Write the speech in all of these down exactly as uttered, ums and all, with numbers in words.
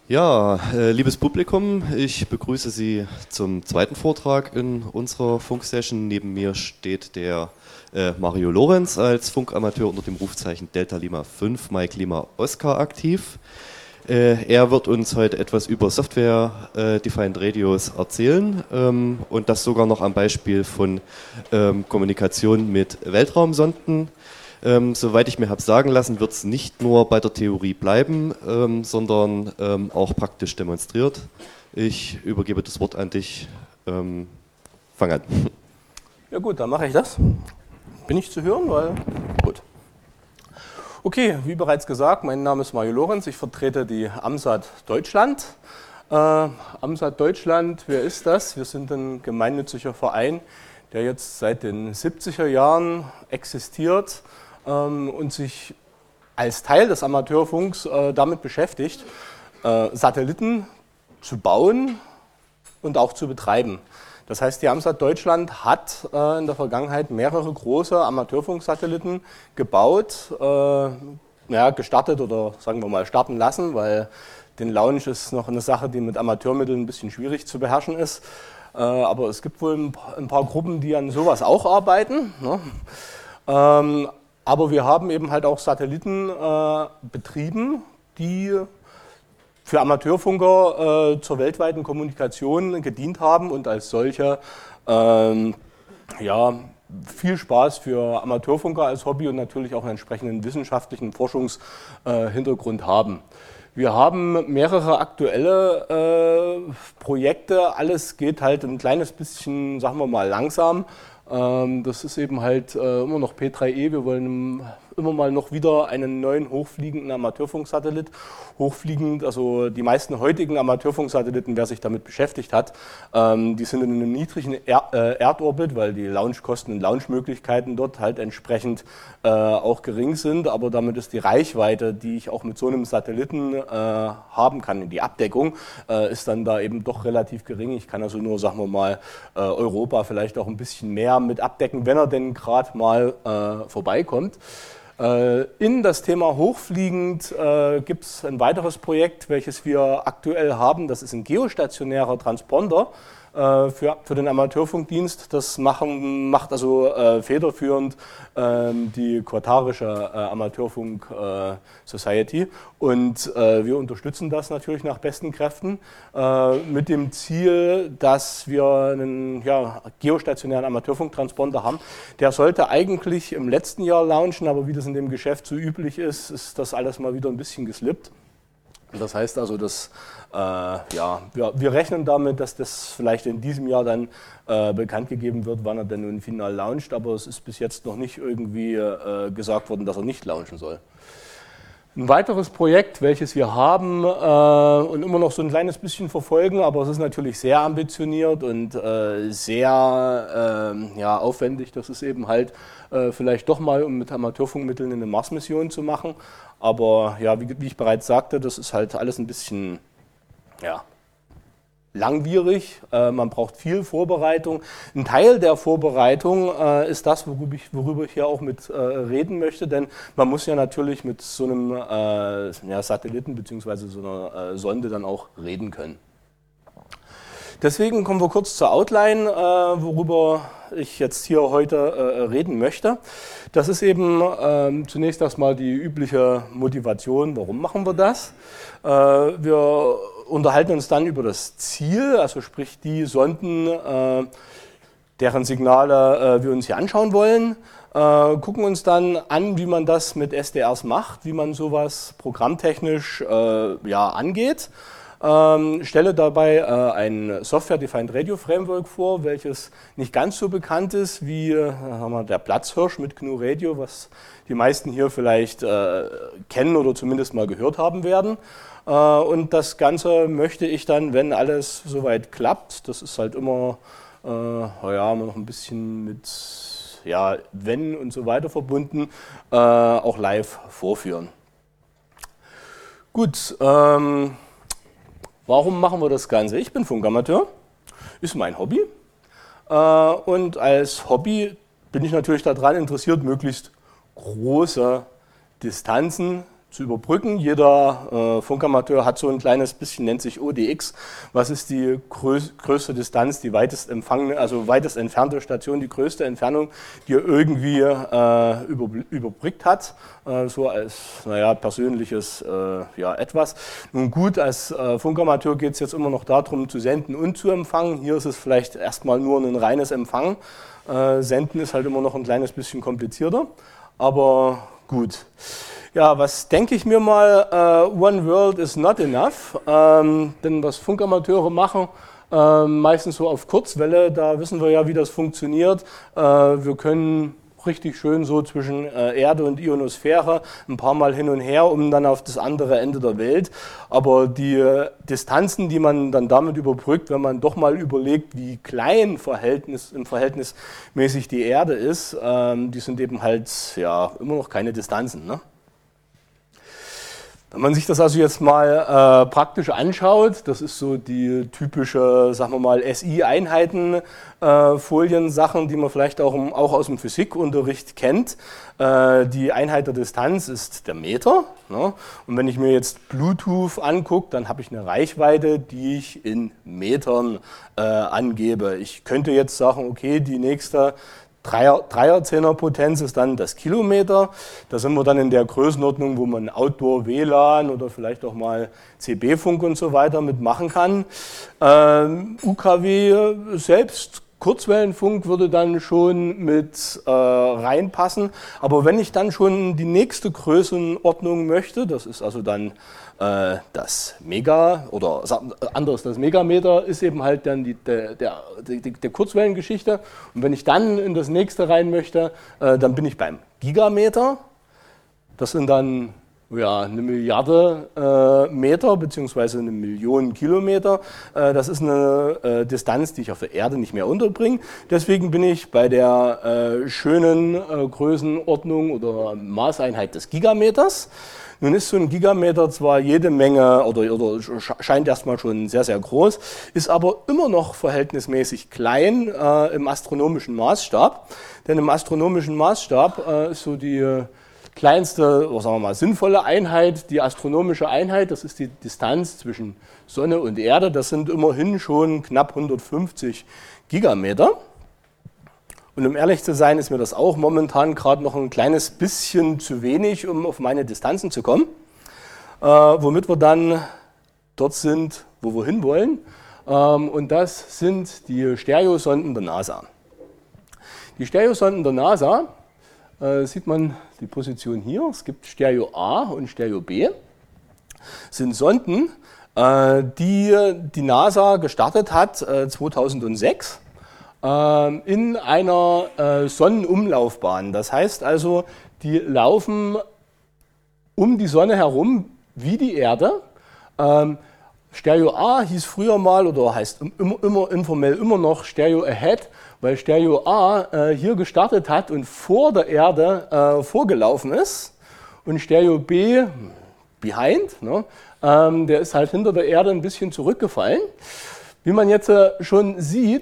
Ja, äh, liebes Publikum, ich begrüße Sie zum zweiten Vortrag in unserer Funksession. Neben mir steht der äh, Mario Lorenz als Funkamateur unter dem Rufzeichen Delta Lima fünf Mike Lima Oscar aktiv. Äh, er wird uns heute etwas über Software-Defined Radios erzählen ähm, und das sogar noch am Beispiel von ähm, Kommunikation mit Weltraumsonden. Ähm, soweit ich mir habe sagen lassen, wird es nicht nur bei der Theorie bleiben, ähm, sondern ähm, auch praktisch demonstriert. Ich übergebe das Wort an dich. Ähm, fang an. Ja gut, dann mache ich das. Bin ich zu hören? Weil gut. Okay, wie bereits gesagt, mein Name ist Mario Lorenz. Ich vertrete die AMSAT Deutschland. Äh, AMSAT Deutschland, wer ist das? Wir sind ein gemeinnütziger Verein, der jetzt seit den siebziger Jahren existiert und sich als Teil des Amateurfunks äh, damit beschäftigt, äh, Satelliten zu bauen und auch zu betreiben. Das heißt, die AMSAT Deutschland hat äh, in der Vergangenheit mehrere große Amateurfunksatelliten gebaut, äh, ja, gestartet oder sagen wir mal starten lassen, weil den Launch ist noch eine Sache, die mit Amateurmitteln ein bisschen schwierig zu beherrschen ist. Äh, aber es gibt wohl ein paar, ein paar Gruppen, die an sowas auch arbeiten, ne? ähm, Aber wir haben eben halt auch Satelliten äh, betrieben, die für Amateurfunker äh, zur weltweiten Kommunikation gedient haben und als solche ähm, ja, viel Spaß für Amateurfunker als Hobby und natürlich auch einen entsprechenden wissenschaftlichen Forschungshintergrund äh, haben. Wir haben mehrere aktuelle äh, Projekte, alles geht halt ein kleines bisschen, sagen wir mal, langsam. Das ist eben halt äh, immer noch P drei E. Wir wollen immer mal noch wieder einen neuen hochfliegenden Amateurfunksatellit. Hochfliegend, also die meisten heutigen Amateurfunksatelliten, wer sich damit beschäftigt hat, ähm, die sind in einem niedrigen er äh, Erdorbit, weil die Launchkosten und Launchmöglichkeiten dort halt entsprechend äh, auch gering sind. Aber damit ist die Reichweite, die ich auch mit so einem Satelliten äh, haben kann, die Abdeckung, äh, ist dann da eben doch relativ gering. Ich kann also nur, sagen wir mal, äh, Europa vielleicht auch ein bisschen mehr mit abdecken, wenn er denn gerade mal äh, vorbeikommt. Äh, in das Thema hochfliegend äh, gibt es ein weiteres Projekt, welches wir aktuell haben. Das ist ein geostationärer Transponder äh, für, für den Amateurfunkdienst. Das machen, macht also äh, federführend äh, die Quartarische äh, Amateurfunk äh, Society. Und äh, wir unterstützen das natürlich nach besten Kräften äh, mit dem Ziel, dass wir einen ja, geostationären Amateurfunktransponder haben. Der sollte eigentlich im letzten Jahr launchen, aber wie das in dem Geschäft so üblich ist, ist das alles mal wieder ein bisschen geslippt. Das heißt also, dass, äh, ja, wir, wir rechnen damit, dass das vielleicht in diesem Jahr dann äh, bekannt gegeben wird, wann er denn nun final launcht, aber es ist bis jetzt noch nicht irgendwie äh, gesagt worden, dass er nicht launchen soll. Ein weiteres Projekt, welches wir haben äh, und immer noch so ein kleines bisschen verfolgen, aber es ist natürlich sehr ambitioniert und äh, sehr äh, ja, aufwendig. Das ist eben halt äh, vielleicht doch mal, um mit Amateurfunkmitteln eine Mars-Mission zu machen. Aber ja, wie, wie ich bereits sagte, das ist halt alles ein bisschen ja, langwierig. Äh, man braucht viel Vorbereitung. Ein Teil der Vorbereitung äh, ist das, worüber ich, worüber ich hier auch mit äh, reden möchte, denn man muss ja natürlich mit so einem äh, ja, Satelliten bzw. so einer äh, Sonde dann auch reden können. Deswegen kommen wir kurz zur Outline, äh, worüber ich jetzt hier heute äh, reden möchte. Das ist eben äh, zunächst erstmal die übliche Motivation, warum machen wir das. Äh, wir unterhalten uns dann über das Ziel, also sprich die Sonden, äh, deren Signale äh, wir uns hier anschauen wollen. Äh, gucken uns dann an, wie man das mit S D Rs macht, wie man sowas programmtechnisch äh, ja, angeht. Ähm, stelle dabei äh, ein Software-Defined Radio Framework vor, welches nicht ganz so bekannt ist wie äh, haben wir der Platzhirsch mit G N U Radio, was die meisten hier vielleicht äh, kennen oder zumindest mal gehört haben werden. Äh, und das Ganze möchte ich dann, wenn alles soweit klappt, das ist halt immer äh, ja, noch ein bisschen mit ja, wenn und so weiter verbunden, äh, auch live vorführen. Gut, ähm, warum machen wir das Ganze? Ich bin Funkamateur, ist mein Hobby äh, und als Hobby bin ich natürlich daran interessiert, möglichst große Distanzen zu überbrücken. Jeder äh, Funkamateur hat so ein kleines bisschen, nennt sich O D X. Was ist die größ größte Distanz, die weitest empfangene, also weitest entfernte Station, die größte Entfernung, die er irgendwie äh, über, überbrückt hat, äh, so als, naja, persönliches äh, ja, etwas. Nun gut, als äh, Funkamateur geht es jetzt immer noch darum, zu senden und zu empfangen. Hier ist es vielleicht erstmal nur ein reines Empfangen. Äh, senden ist halt immer noch ein kleines bisschen komplizierter, aber gut. Ja, was denke ich mir mal, uh, One World is not enough, ähm, denn was Funkamateure machen, äh, meistens so auf Kurzwelle, da wissen wir ja, wie das funktioniert. Äh, wir können richtig schön so zwischen äh, Erde und Ionosphäre ein paar Mal hin und her, um dann auf das andere Ende der Welt. Aber die äh, Distanzen, die man dann damit überbrückt, wenn man doch mal überlegt, wie klein Verhältnis, im Verhältnis mäßig die Erde ist, ähm, die sind eben halt ja immer noch keine Distanzen, ne? Wenn man sich das also jetzt mal äh, praktisch anschaut, das ist so die typische, sagen wir mal, S I-Einheiten-Folien-Sachen, äh, die man vielleicht auch, im, auch aus dem Physikunterricht kennt. Äh, die Einheit der Distanz ist der Meter, ne? Und wenn ich mir jetzt Bluetooth angucke, dann habe ich eine Reichweite, die ich in Metern äh, angebe. Ich könnte jetzt sagen, okay, die nächste Dreier-Zehner-Potenz ist dann das Kilometer. Da sind wir dann in der Größenordnung, wo man Outdoor-W L A N oder vielleicht auch mal C B-Funk und so weiter mitmachen kann. Ähm, U K W selbst, Kurzwellenfunk, würde dann schon mit äh, reinpassen. Aber wenn ich dann schon die nächste Größenordnung möchte, das ist also dann äh, das Mega, oder anders, das Megameter ist eben halt dann die, der, der, die, der Kurzwellengeschichte. Und wenn ich dann in das nächste rein möchte, äh, dann bin ich beim Gigameter. Das sind dann ja, eine Milliarde äh, Meter beziehungsweise eine Million Kilometer. Äh, das ist eine äh, Distanz, die ich auf der Erde nicht mehr unterbringe. Deswegen bin ich bei der äh, schönen äh, Größenordnung oder Maßeinheit des Gigameters. Nun ist so ein Gigameter zwar jede Menge oder, oder scheint erstmal schon sehr, sehr groß, ist aber immer noch verhältnismäßig klein äh, im astronomischen Maßstab. Denn im astronomischen Maßstab äh, ist so die kleinste, oder sagen wir mal, sinnvolle Einheit, die astronomische Einheit, das ist die Distanz zwischen Sonne und Erde, das sind immerhin schon knapp hundertfünfzig Gigameter. Und um ehrlich zu sein, ist mir das auch momentan gerade noch ein kleines bisschen zu wenig, um auf meine Distanzen zu kommen, äh, womit wir dann dort sind, wo wir hinwollen. Ähm, und das sind die Stereosonden der NASA. Die Stereosonden der NASA, äh, sieht man die Position hier, es gibt Stereo A und Stereo B, sind Sonden, äh, die die NASA gestartet hat äh, zweitausendsechs. In einer äh, Sonnenumlaufbahn. Das heißt also, die laufen um die Sonne herum wie die Erde. Ähm, Stereo A hieß früher mal oder heißt immer, immer informell immer noch Stereo Ahead, weil Stereo A äh, hier gestartet hat und vor der Erde äh, vorgelaufen ist. Und Stereo B, Behind, ne, ähm, der ist halt hinter der Erde ein bisschen zurückgefallen. Wie man jetzt schon sieht,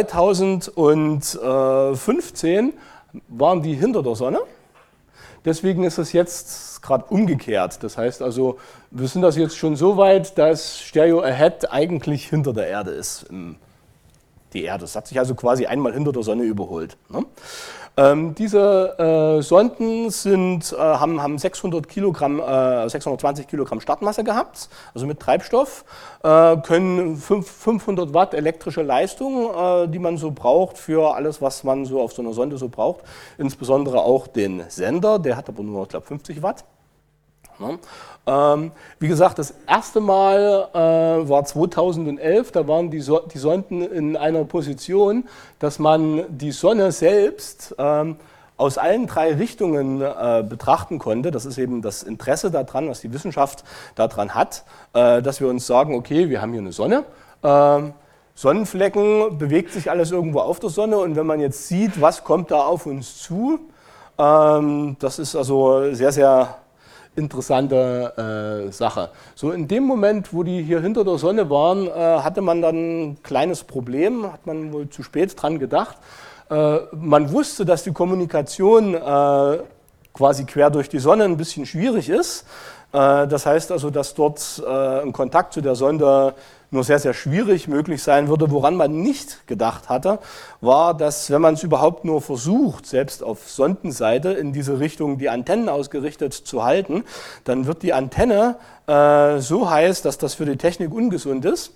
zweitausendfünfzehn waren die hinter der Sonne. Deswegen ist es jetzt gerade umgekehrt. Das heißt also, wir sind das jetzt schon so weit, dass Stereo Ahead eigentlich hinter der Erde ist. Die Erde. Das hat sich also quasi einmal hinter der Sonne überholt. Ne? Ähm, diese äh, Sonden sind, äh, haben, haben sechshundert Kilogramm, äh, sechshundertzwanzig Kilogramm Startmasse gehabt, also mit Treibstoff, äh, können fünfhundert Watt elektrische Leistung, äh, die man so braucht für alles, was man so auf so einer Sonde so braucht, insbesondere auch den Sender, der hat aber nur, ich glaube, fünfzig Watt. Ja. Ähm, wie gesagt, das erste Mal äh, war zweitausendelf, da waren die, so die Sonden in einer Position, dass man die Sonne selbst ähm, aus allen drei Richtungen äh, betrachten konnte. Das ist eben das Interesse daran, was die Wissenschaft daran hat, äh, dass wir uns sagen, okay, wir haben hier eine Sonne, äh, Sonnenflecken, bewegt sich alles irgendwo auf der Sonne und wenn man jetzt sieht, was kommt da auf uns zu, ähm, das ist also sehr, sehr interessante äh, Sache. So in dem Moment, wo die hier hinter der Sonne waren, äh, hatte man dann ein kleines Problem, hat man wohl zu spät dran gedacht. Äh, man wusste, dass die Kommunikation äh, quasi quer durch die Sonne ein bisschen schwierig ist. Das heißt also, dass dort ein Kontakt zu der Sonde nur sehr, sehr schwierig möglich sein würde. Woran man nicht gedacht hatte, war, dass wenn man es überhaupt nur versucht, selbst auf Sondenseite in diese Richtung die Antennen ausgerichtet zu halten, dann wird die Antenne äh, so heiß, dass das für die Technik ungesund ist.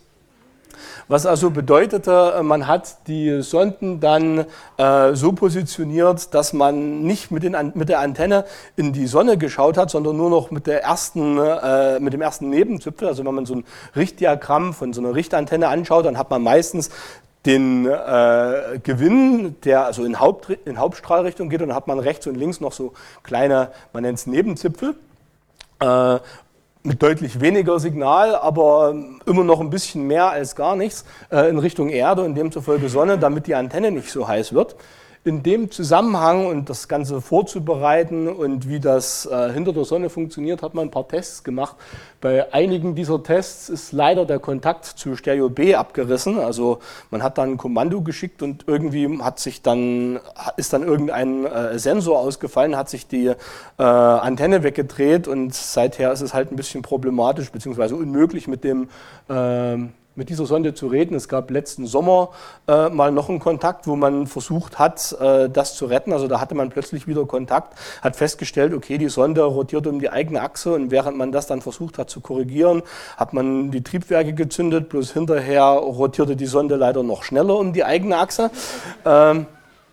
Was also bedeutete, man hat die Sonden dann äh, so positioniert, dass man nicht mit, den, mit der Antenne in die Sonne geschaut hat, sondern nur noch mit, der ersten, äh, mit dem ersten Nebenzipfel. Also wenn man so ein Richtdiagramm von so einer Richtantenne anschaut, dann hat man meistens den äh, Gewinn, der also in, Haupt, in Hauptstrahlrichtung geht, und dann hat man rechts und links noch so kleine, man nennt es Nebenzipfel. Äh, mit deutlich weniger Signal, aber immer noch ein bisschen mehr als gar nichts äh, in Richtung Erde und demzufolge Sonne, damit die Antenne nicht so heiß wird. In dem Zusammenhang und das Ganze vorzubereiten und wie das äh, hinter der Sonne funktioniert, hat man ein paar Tests gemacht. Bei einigen dieser Tests ist leider der Kontakt zu Stereo B abgerissen. Also man hat dann ein Kommando geschickt und irgendwie hat sich dann, ist dann irgendein äh, Sensor ausgefallen, hat sich die äh, Antenne weggedreht und seither ist es halt ein bisschen problematisch bzw. unmöglich mit dem äh, mit dieser Sonde zu reden. Es gab letzten Sommer äh, mal noch einen Kontakt, wo man versucht hat, äh, das zu retten. Also da hatte man plötzlich wieder Kontakt, hat festgestellt, okay, die Sonde rotiert um die eigene Achse, und während man das dann versucht hat zu korrigieren, hat man die Triebwerke gezündet, bloß hinterher rotierte die Sonde leider noch schneller um die eigene Achse. Ähm,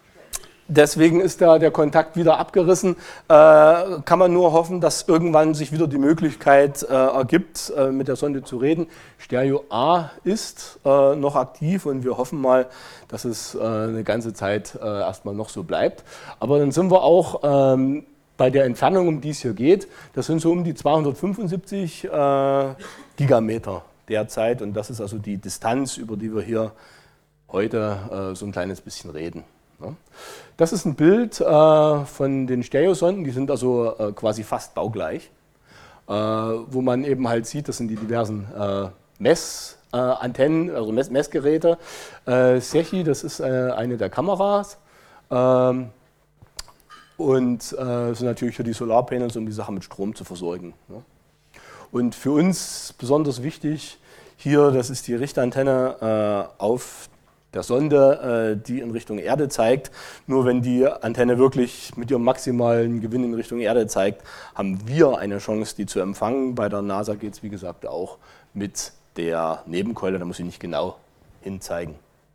Deswegen ist da der Kontakt wieder abgerissen. Äh, kann man nur hoffen, dass irgendwann sich wieder die Möglichkeit äh, ergibt, äh, mit der Sonde zu reden. Stereo A ist äh, noch aktiv und wir hoffen mal, dass es äh, eine ganze Zeit äh, erstmal noch so bleibt. Aber dann sind wir auch ähm, bei der Entfernung, um die es hier geht. Das sind so um die zweihundertfünfundsiebzig äh, Gigameter derzeit, und das ist also die Distanz, über die wir hier heute äh, so ein kleines bisschen reden. Das ist ein Bild äh, von den Stereosonden, die sind also äh, quasi fast baugleich, äh, wo man eben halt sieht, das sind die diversen äh, Messantennen, äh, also Mess Messgeräte. Äh, Sechi, das ist äh, eine der Kameras, ähm, und äh, sind natürlich für die Solarpanels, um die Sache mit Strom zu versorgen. Ne? Und für uns besonders wichtig hier, das ist die Richtantenne äh, auf der Sonde, die in Richtung Erde zeigt. Nur wenn die Antenne wirklich mit ihrem maximalen Gewinn in Richtung Erde zeigt, haben wir eine Chance, die zu empfangen. Bei der NASA geht es, wie gesagt, auch mit der Nebenkeule, da muss ich nicht genau hinzeigen.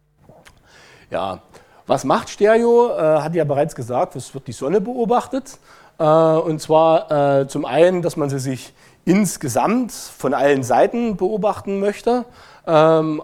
Ja, was macht Stereo? Äh, hat ja bereits gesagt, es wird die Sonne beobachtet. Äh, und zwar äh, zum einen, dass man sie sich insgesamt von allen Seiten beobachten möchte. Ähm,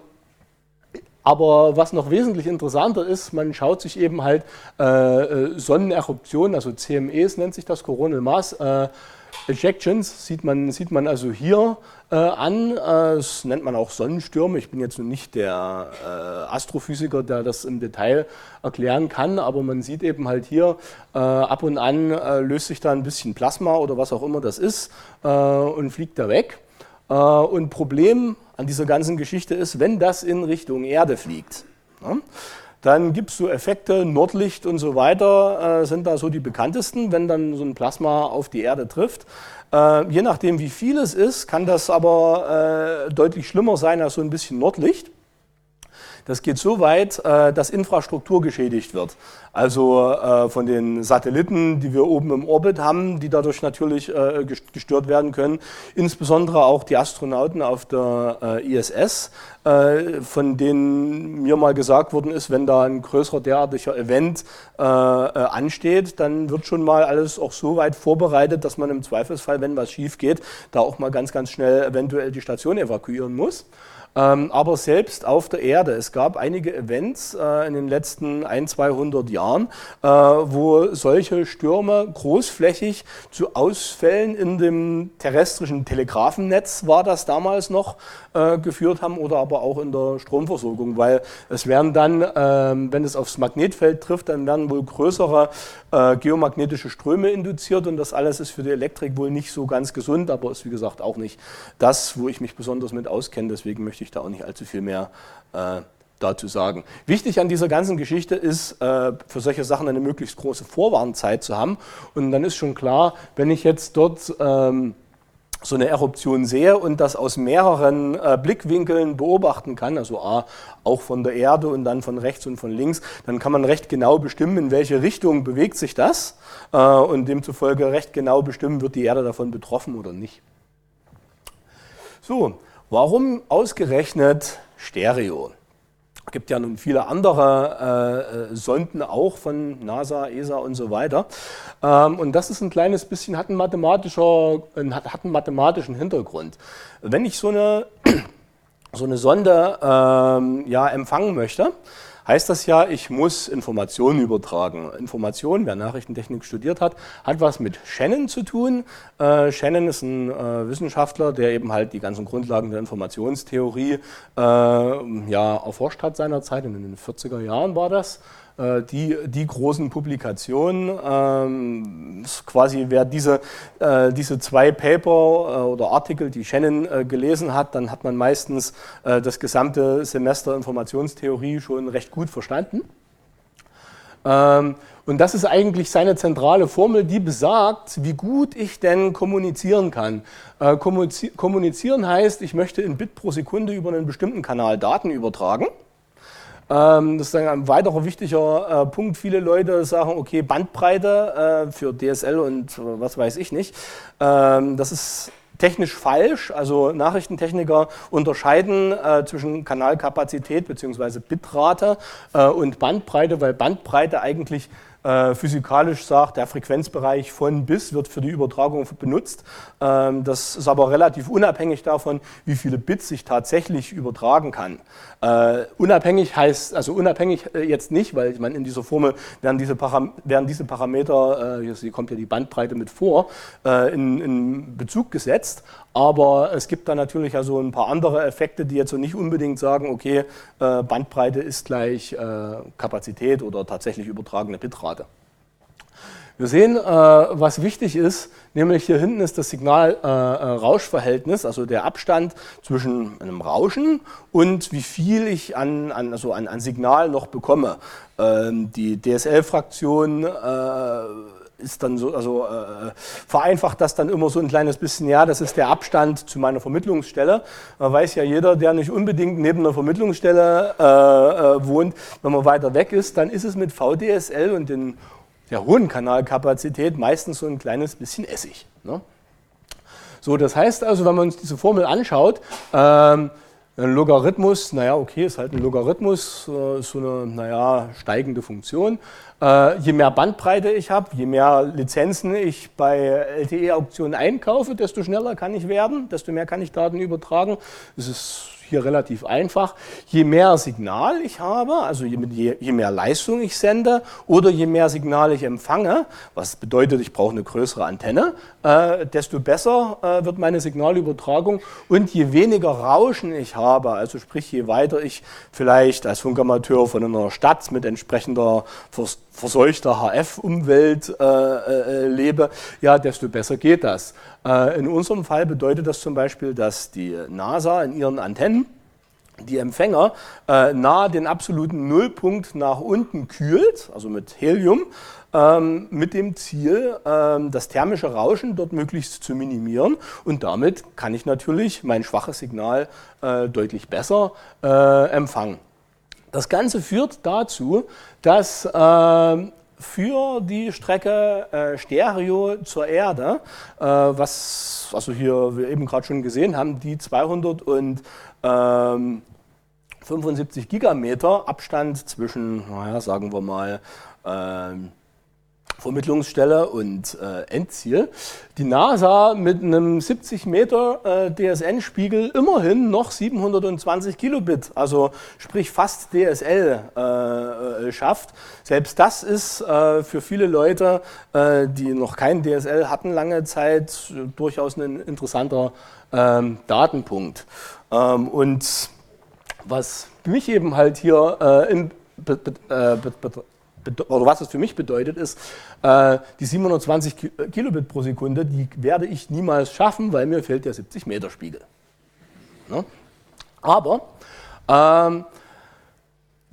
Aber was noch wesentlich interessanter ist, man schaut sich eben halt äh, Sonneneruptionen, also C M Es nennt sich das, Coronal Mass äh, Ejections, sieht man, sieht man also hier äh, an. Äh, das nennt man auch Sonnenstürme. Ich bin jetzt nicht der äh, Astrophysiker, der das im Detail erklären kann, aber man sieht eben halt hier, äh, ab und an äh, löst sich da ein bisschen Plasma oder was auch immer das ist äh, und fliegt da weg. Äh, und Problem an dieser ganzen Geschichte ist, wenn das in Richtung Erde fliegt, ja, dann gibt es so Effekte, Nordlicht und so weiter äh, sind da so die bekanntesten, wenn dann so ein Plasma auf die Erde trifft. Äh, je nachdem, wie viel es ist, kann das aber äh, deutlich schlimmer sein als so ein bisschen Nordlicht. Das geht so weit, dass Infrastruktur geschädigt wird. Also von den Satelliten, die wir oben im Orbit haben, die dadurch natürlich gestört werden können. Insbesondere auch die Astronauten auf der I S S, von denen mir mal gesagt worden ist, wenn da ein größerer derartiger Event ansteht, dann wird schon mal alles auch so weit vorbereitet, dass man im Zweifelsfall, wenn was schief geht, da auch mal ganz, ganz schnell eventuell die Station evakuieren muss. Ähm, aber selbst auf der Erde, es gab einige Events äh, in den letzten ein, zweihundert Jahren, äh, wo solche Stürme großflächig zu Ausfällen in dem terrestrischen Telegrafennetz, war das damals noch, äh, geführt haben, oder aber auch in der Stromversorgung, weil es werden dann, äh, wenn es aufs Magnetfeld trifft, dann werden wohl größere äh, geomagnetische Ströme induziert, und das alles ist für die Elektrik wohl nicht so ganz gesund, aber ist wie gesagt auch nicht das, wo ich mich besonders mit auskenne, deswegen möchte ich da auch nicht allzu viel mehr äh, dazu sagen. Wichtig an dieser ganzen Geschichte ist, äh, für solche Sachen eine möglichst große Vorwarnzeit zu haben. Und dann ist schon klar, wenn ich jetzt dort ähm, so eine Eruption sehe und das aus mehreren äh, Blickwinkeln beobachten kann, also A, auch von der Erde und dann von rechts und von links, dann kann man recht genau bestimmen, in welche Richtung bewegt sich das äh, und demzufolge recht genau bestimmen, wird die Erde davon betroffen oder nicht. So, warum ausgerechnet Stereo? Es gibt ja nun viele andere äh, Sonden auch von NASA, E S A und so weiter. Ähm, und das ist ein kleines bisschen, hat einen, mathematischer, hat, hat einen mathematischen Hintergrund. Wenn ich so eine, so eine Sonde ähm, ja, empfangen möchte, heißt das ja, ich muss Informationen übertragen. Information, wer Nachrichtentechnik studiert hat, hat was mit Shannon zu tun. Äh, Shannon ist ein äh, Wissenschaftler, der eben halt die ganzen Grundlagen der Informationstheorie äh, ja, erforscht hat seinerzeit, in den vierziger Jahren war das. Äh, die, die großen Publikationen, ähm, quasi wer diese, äh, diese zwei Paper äh, oder Artikel, die Shannon äh, gelesen hat, dann hat man meistens äh, das gesamte Semester Informationstheorie schon recht gut verstanden. Ähm, und das ist eigentlich seine zentrale Formel, die besagt, wie gut ich denn kommunizieren kann. Äh, kommunizieren heißt, ich möchte in Bit pro Sekunde über einen bestimmten Kanal Daten übertragen. Das ist ein weiterer wichtiger äh, Punkt. Viele Leute sagen, okay, Bandbreite äh, für D S L und äh, was weiß ich nicht. Ähm, das ist technisch falsch. Also Nachrichtentechniker unterscheiden äh, zwischen Kanalkapazität bzw. Bitrate äh, und Bandbreite, weil Bandbreite eigentlich äh, physikalisch sagt, der Frequenzbereich von bis wird für die Übertragung benutzt. Ähm, das ist aber relativ unabhängig davon, wie viele Bits ich tatsächlich übertragen kann. Äh, unabhängig heißt, also unabhängig äh, jetzt nicht, weil ich meine, in dieser Formel werden diese, Param werden diese Parameter, äh, hier kommt ja die Bandbreite mit vor, äh, in, in Bezug gesetzt. Aber es gibt da natürlich also ein paar andere Effekte, die jetzt so nicht unbedingt sagen, okay, äh, Bandbreite ist gleich äh, Kapazität oder tatsächlich übertragene Bitrate. Wir sehen, äh, was wichtig ist, nämlich hier hinten ist das Signal-Rausch-Verhältnis, äh, also der Abstand zwischen einem Rauschen und wie viel ich an, an, also an, an Signal noch bekomme. Ähm, die D S L-Fraktion äh, ist dann so, also äh, vereinfacht das dann immer so ein kleines bisschen, ja, das ist der Abstand zu meiner Vermittlungsstelle. Man weiß ja jeder, der nicht unbedingt neben einer Vermittlungsstelle äh, äh, wohnt, wenn man weiter weg ist, dann ist es mit V D S L und den, der hohen Kanalkapazität meistens so ein kleines bisschen Essig. Ne? So, das heißt also, wenn man uns diese Formel anschaut, ähm, ein Logarithmus, naja, okay, ist halt ein Logarithmus, ist so eine, naja, steigende Funktion. Äh, je mehr Bandbreite ich habe, je mehr Lizenzen ich bei L T E-Auktionen einkaufe, desto schneller kann ich werden, desto mehr kann ich Daten übertragen. Das ist hier relativ einfach. Je mehr Signal ich habe, also je, je, je mehr Leistung ich sende oder je mehr Signal ich empfange, was bedeutet, ich brauche eine größere Antenne, äh, desto besser äh, wird meine Signalübertragung und je weniger Rauschen ich habe, also sprich je weiter ich vielleicht als Funkamateur von einer Stadt mit entsprechender vers verseuchter H F-Umwelt äh, äh, lebe, ja, desto besser geht das. Äh, in unserem Fall bedeutet das zum Beispiel, dass die NASA in ihren Antennen die Empfänger äh, nahe den absoluten Nullpunkt nach unten kühlt, also mit Helium, ähm, mit dem Ziel, ähm, das thermische Rauschen dort möglichst zu minimieren. Und damit kann ich natürlich mein schwaches Signal äh, deutlich besser äh, empfangen. Das Ganze führt dazu, dass äh, für die Strecke äh, Stereo zur Erde, äh, was also hier wir eben gerade schon gesehen haben, die zweihundertfünfundsiebzig Gigameter Abstand zwischen, naja, sagen wir mal, äh, Vermittlungsstelle und äh, Endziel, die NASA mit einem siebzig Meter äh, D S N-Spiegel immerhin noch siebenhundertzwanzig Kilobit, also sprich fast D S L äh, schafft. Selbst das ist äh, für viele Leute, äh, die noch kein D S L hatten lange Zeit, durchaus ein interessanter ähm, Datenpunkt. Ähm, und was mich eben halt hier äh, im be, be, äh, be, be, oder was es für mich bedeutet, ist, äh, die siebenhundertzwanzig Kilobit pro Sekunde, die werde ich niemals schaffen, weil mir fehlt der siebzig Meter Spiegel. Ne? Aber ähm,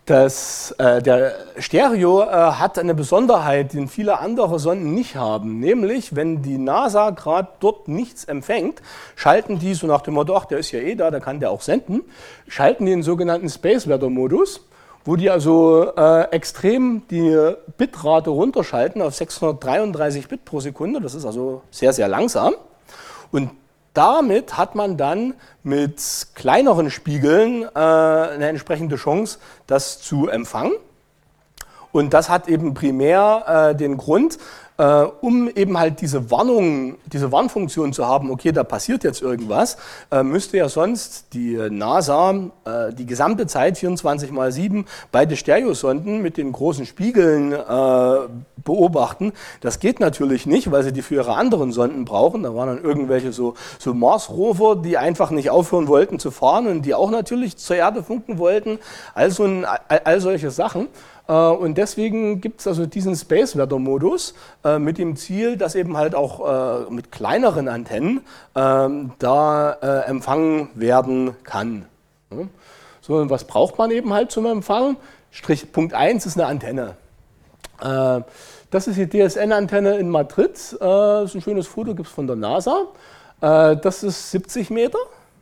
Das, äh, der Stereo äh, hat eine Besonderheit, die viele andere Sonden nicht haben. Nämlich, wenn die NASA gerade dort nichts empfängt, schalten die so nach dem Motto, ach, der ist ja eh da, der kann der auch senden, schalten die den sogenannten Space Weather Modus, wo die also äh, extrem die Bitrate runterschalten auf sechshundertdreiunddreißig Bit pro Sekunde. Das ist also sehr, sehr langsam. Und damit hat man dann mit kleineren Spiegeln äh, eine entsprechende Chance, das zu empfangen. Und das hat eben primär äh, den Grund, äh, um eben halt diese Warnung, diese Warnfunktion zu haben, okay, da passiert jetzt irgendwas, äh, müsste ja sonst die NASA äh, die gesamte Zeit vierundzwanzig mal sieben beide Stereosonden mit den großen Spiegeln äh, beobachten. Das geht natürlich nicht, weil sie die für ihre anderen Sonden brauchen. Da waren dann irgendwelche so, so Mars-Rover, die einfach nicht aufhören wollten zu fahren und die auch natürlich zur Erde funken wollten. Also all, all solche Sachen. Und deswegen gibt es also diesen Space Weather Modus äh, mit dem Ziel, dass eben halt auch äh, mit kleineren Antennen äh, da äh, empfangen werden kann. Ja. So, und was braucht man eben halt zum Empfang? Strich, Punkt eins ist eine Antenne. Äh, das ist die D S N-Antenne in Madrid. Äh, das ist ein schönes Foto, gibt es von der NASA. Äh, das ist siebzig Meter.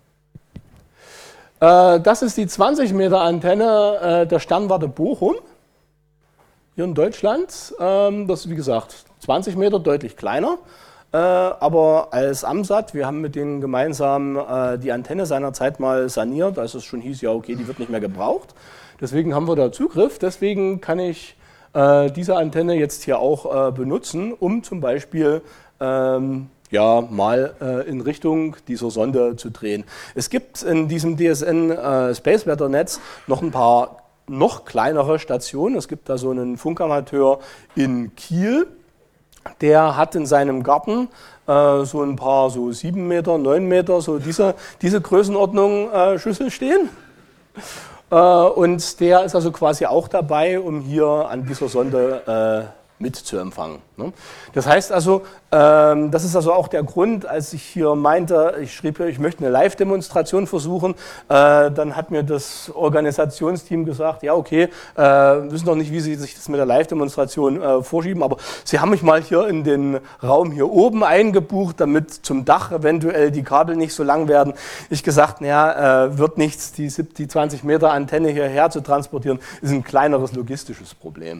Äh, das ist die zwanzig Meter Antenne äh, der Sternwarte Bochum. Hier in Deutschland, ähm, das ist wie gesagt zwanzig Meter, deutlich kleiner, äh, aber als AMSAT, wir haben mit denen gemeinsam äh, die Antenne seinerzeit mal saniert, als es schon hieß, ja okay, die wird nicht mehr gebraucht, deswegen haben wir da Zugriff, deswegen kann ich äh, diese Antenne jetzt hier auch äh, benutzen, um zum Beispiel ähm, ja, mal äh, in Richtung dieser Sonde zu drehen. Es gibt in diesem D S N äh, Space Weather Netz noch ein paar noch kleinere Stationen. Es gibt da so einen Funkamateur in Kiel, der hat in seinem Garten äh, so ein paar so sieben Meter, neun Meter, so diese, diese Größenordnung äh, Schüssel stehen. Äh, und der ist also quasi auch dabei, um hier an dieser Sonde äh, mit zu empfangen. Ne? Das heißt also, ähm, das ist also auch der Grund, als ich hier meinte, ich schrieb hier, ich möchte eine Live-Demonstration versuchen, äh, dann hat mir das Organisationsteam gesagt, ja okay, äh, wissen noch nicht, wie Sie sich das mit der Live-Demonstration äh, vorschieben, aber Sie haben mich mal hier in den Raum hier oben eingebucht, damit zum Dach eventuell die Kabel nicht so lang werden. Ich gesagt, naja, äh, wird nichts, die, die zwanzig Meter Antenne hierher zu transportieren, ist ein kleineres logistisches Problem.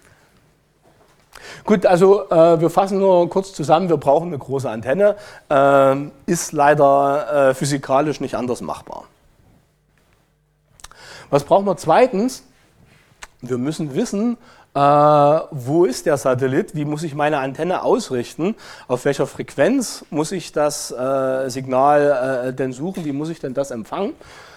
Gut, also äh, wir fassen nur kurz zusammen, wir brauchen eine große Antenne, äh, ist leider äh, physikalisch nicht anders machbar. Was brauchen wir zweitens? Wir müssen wissen, äh, wo ist der Satellit, wie muss ich meine Antenne ausrichten, auf welcher Frequenz muss ich das äh, Signal äh, denn suchen, wie muss ich denn das empfangen.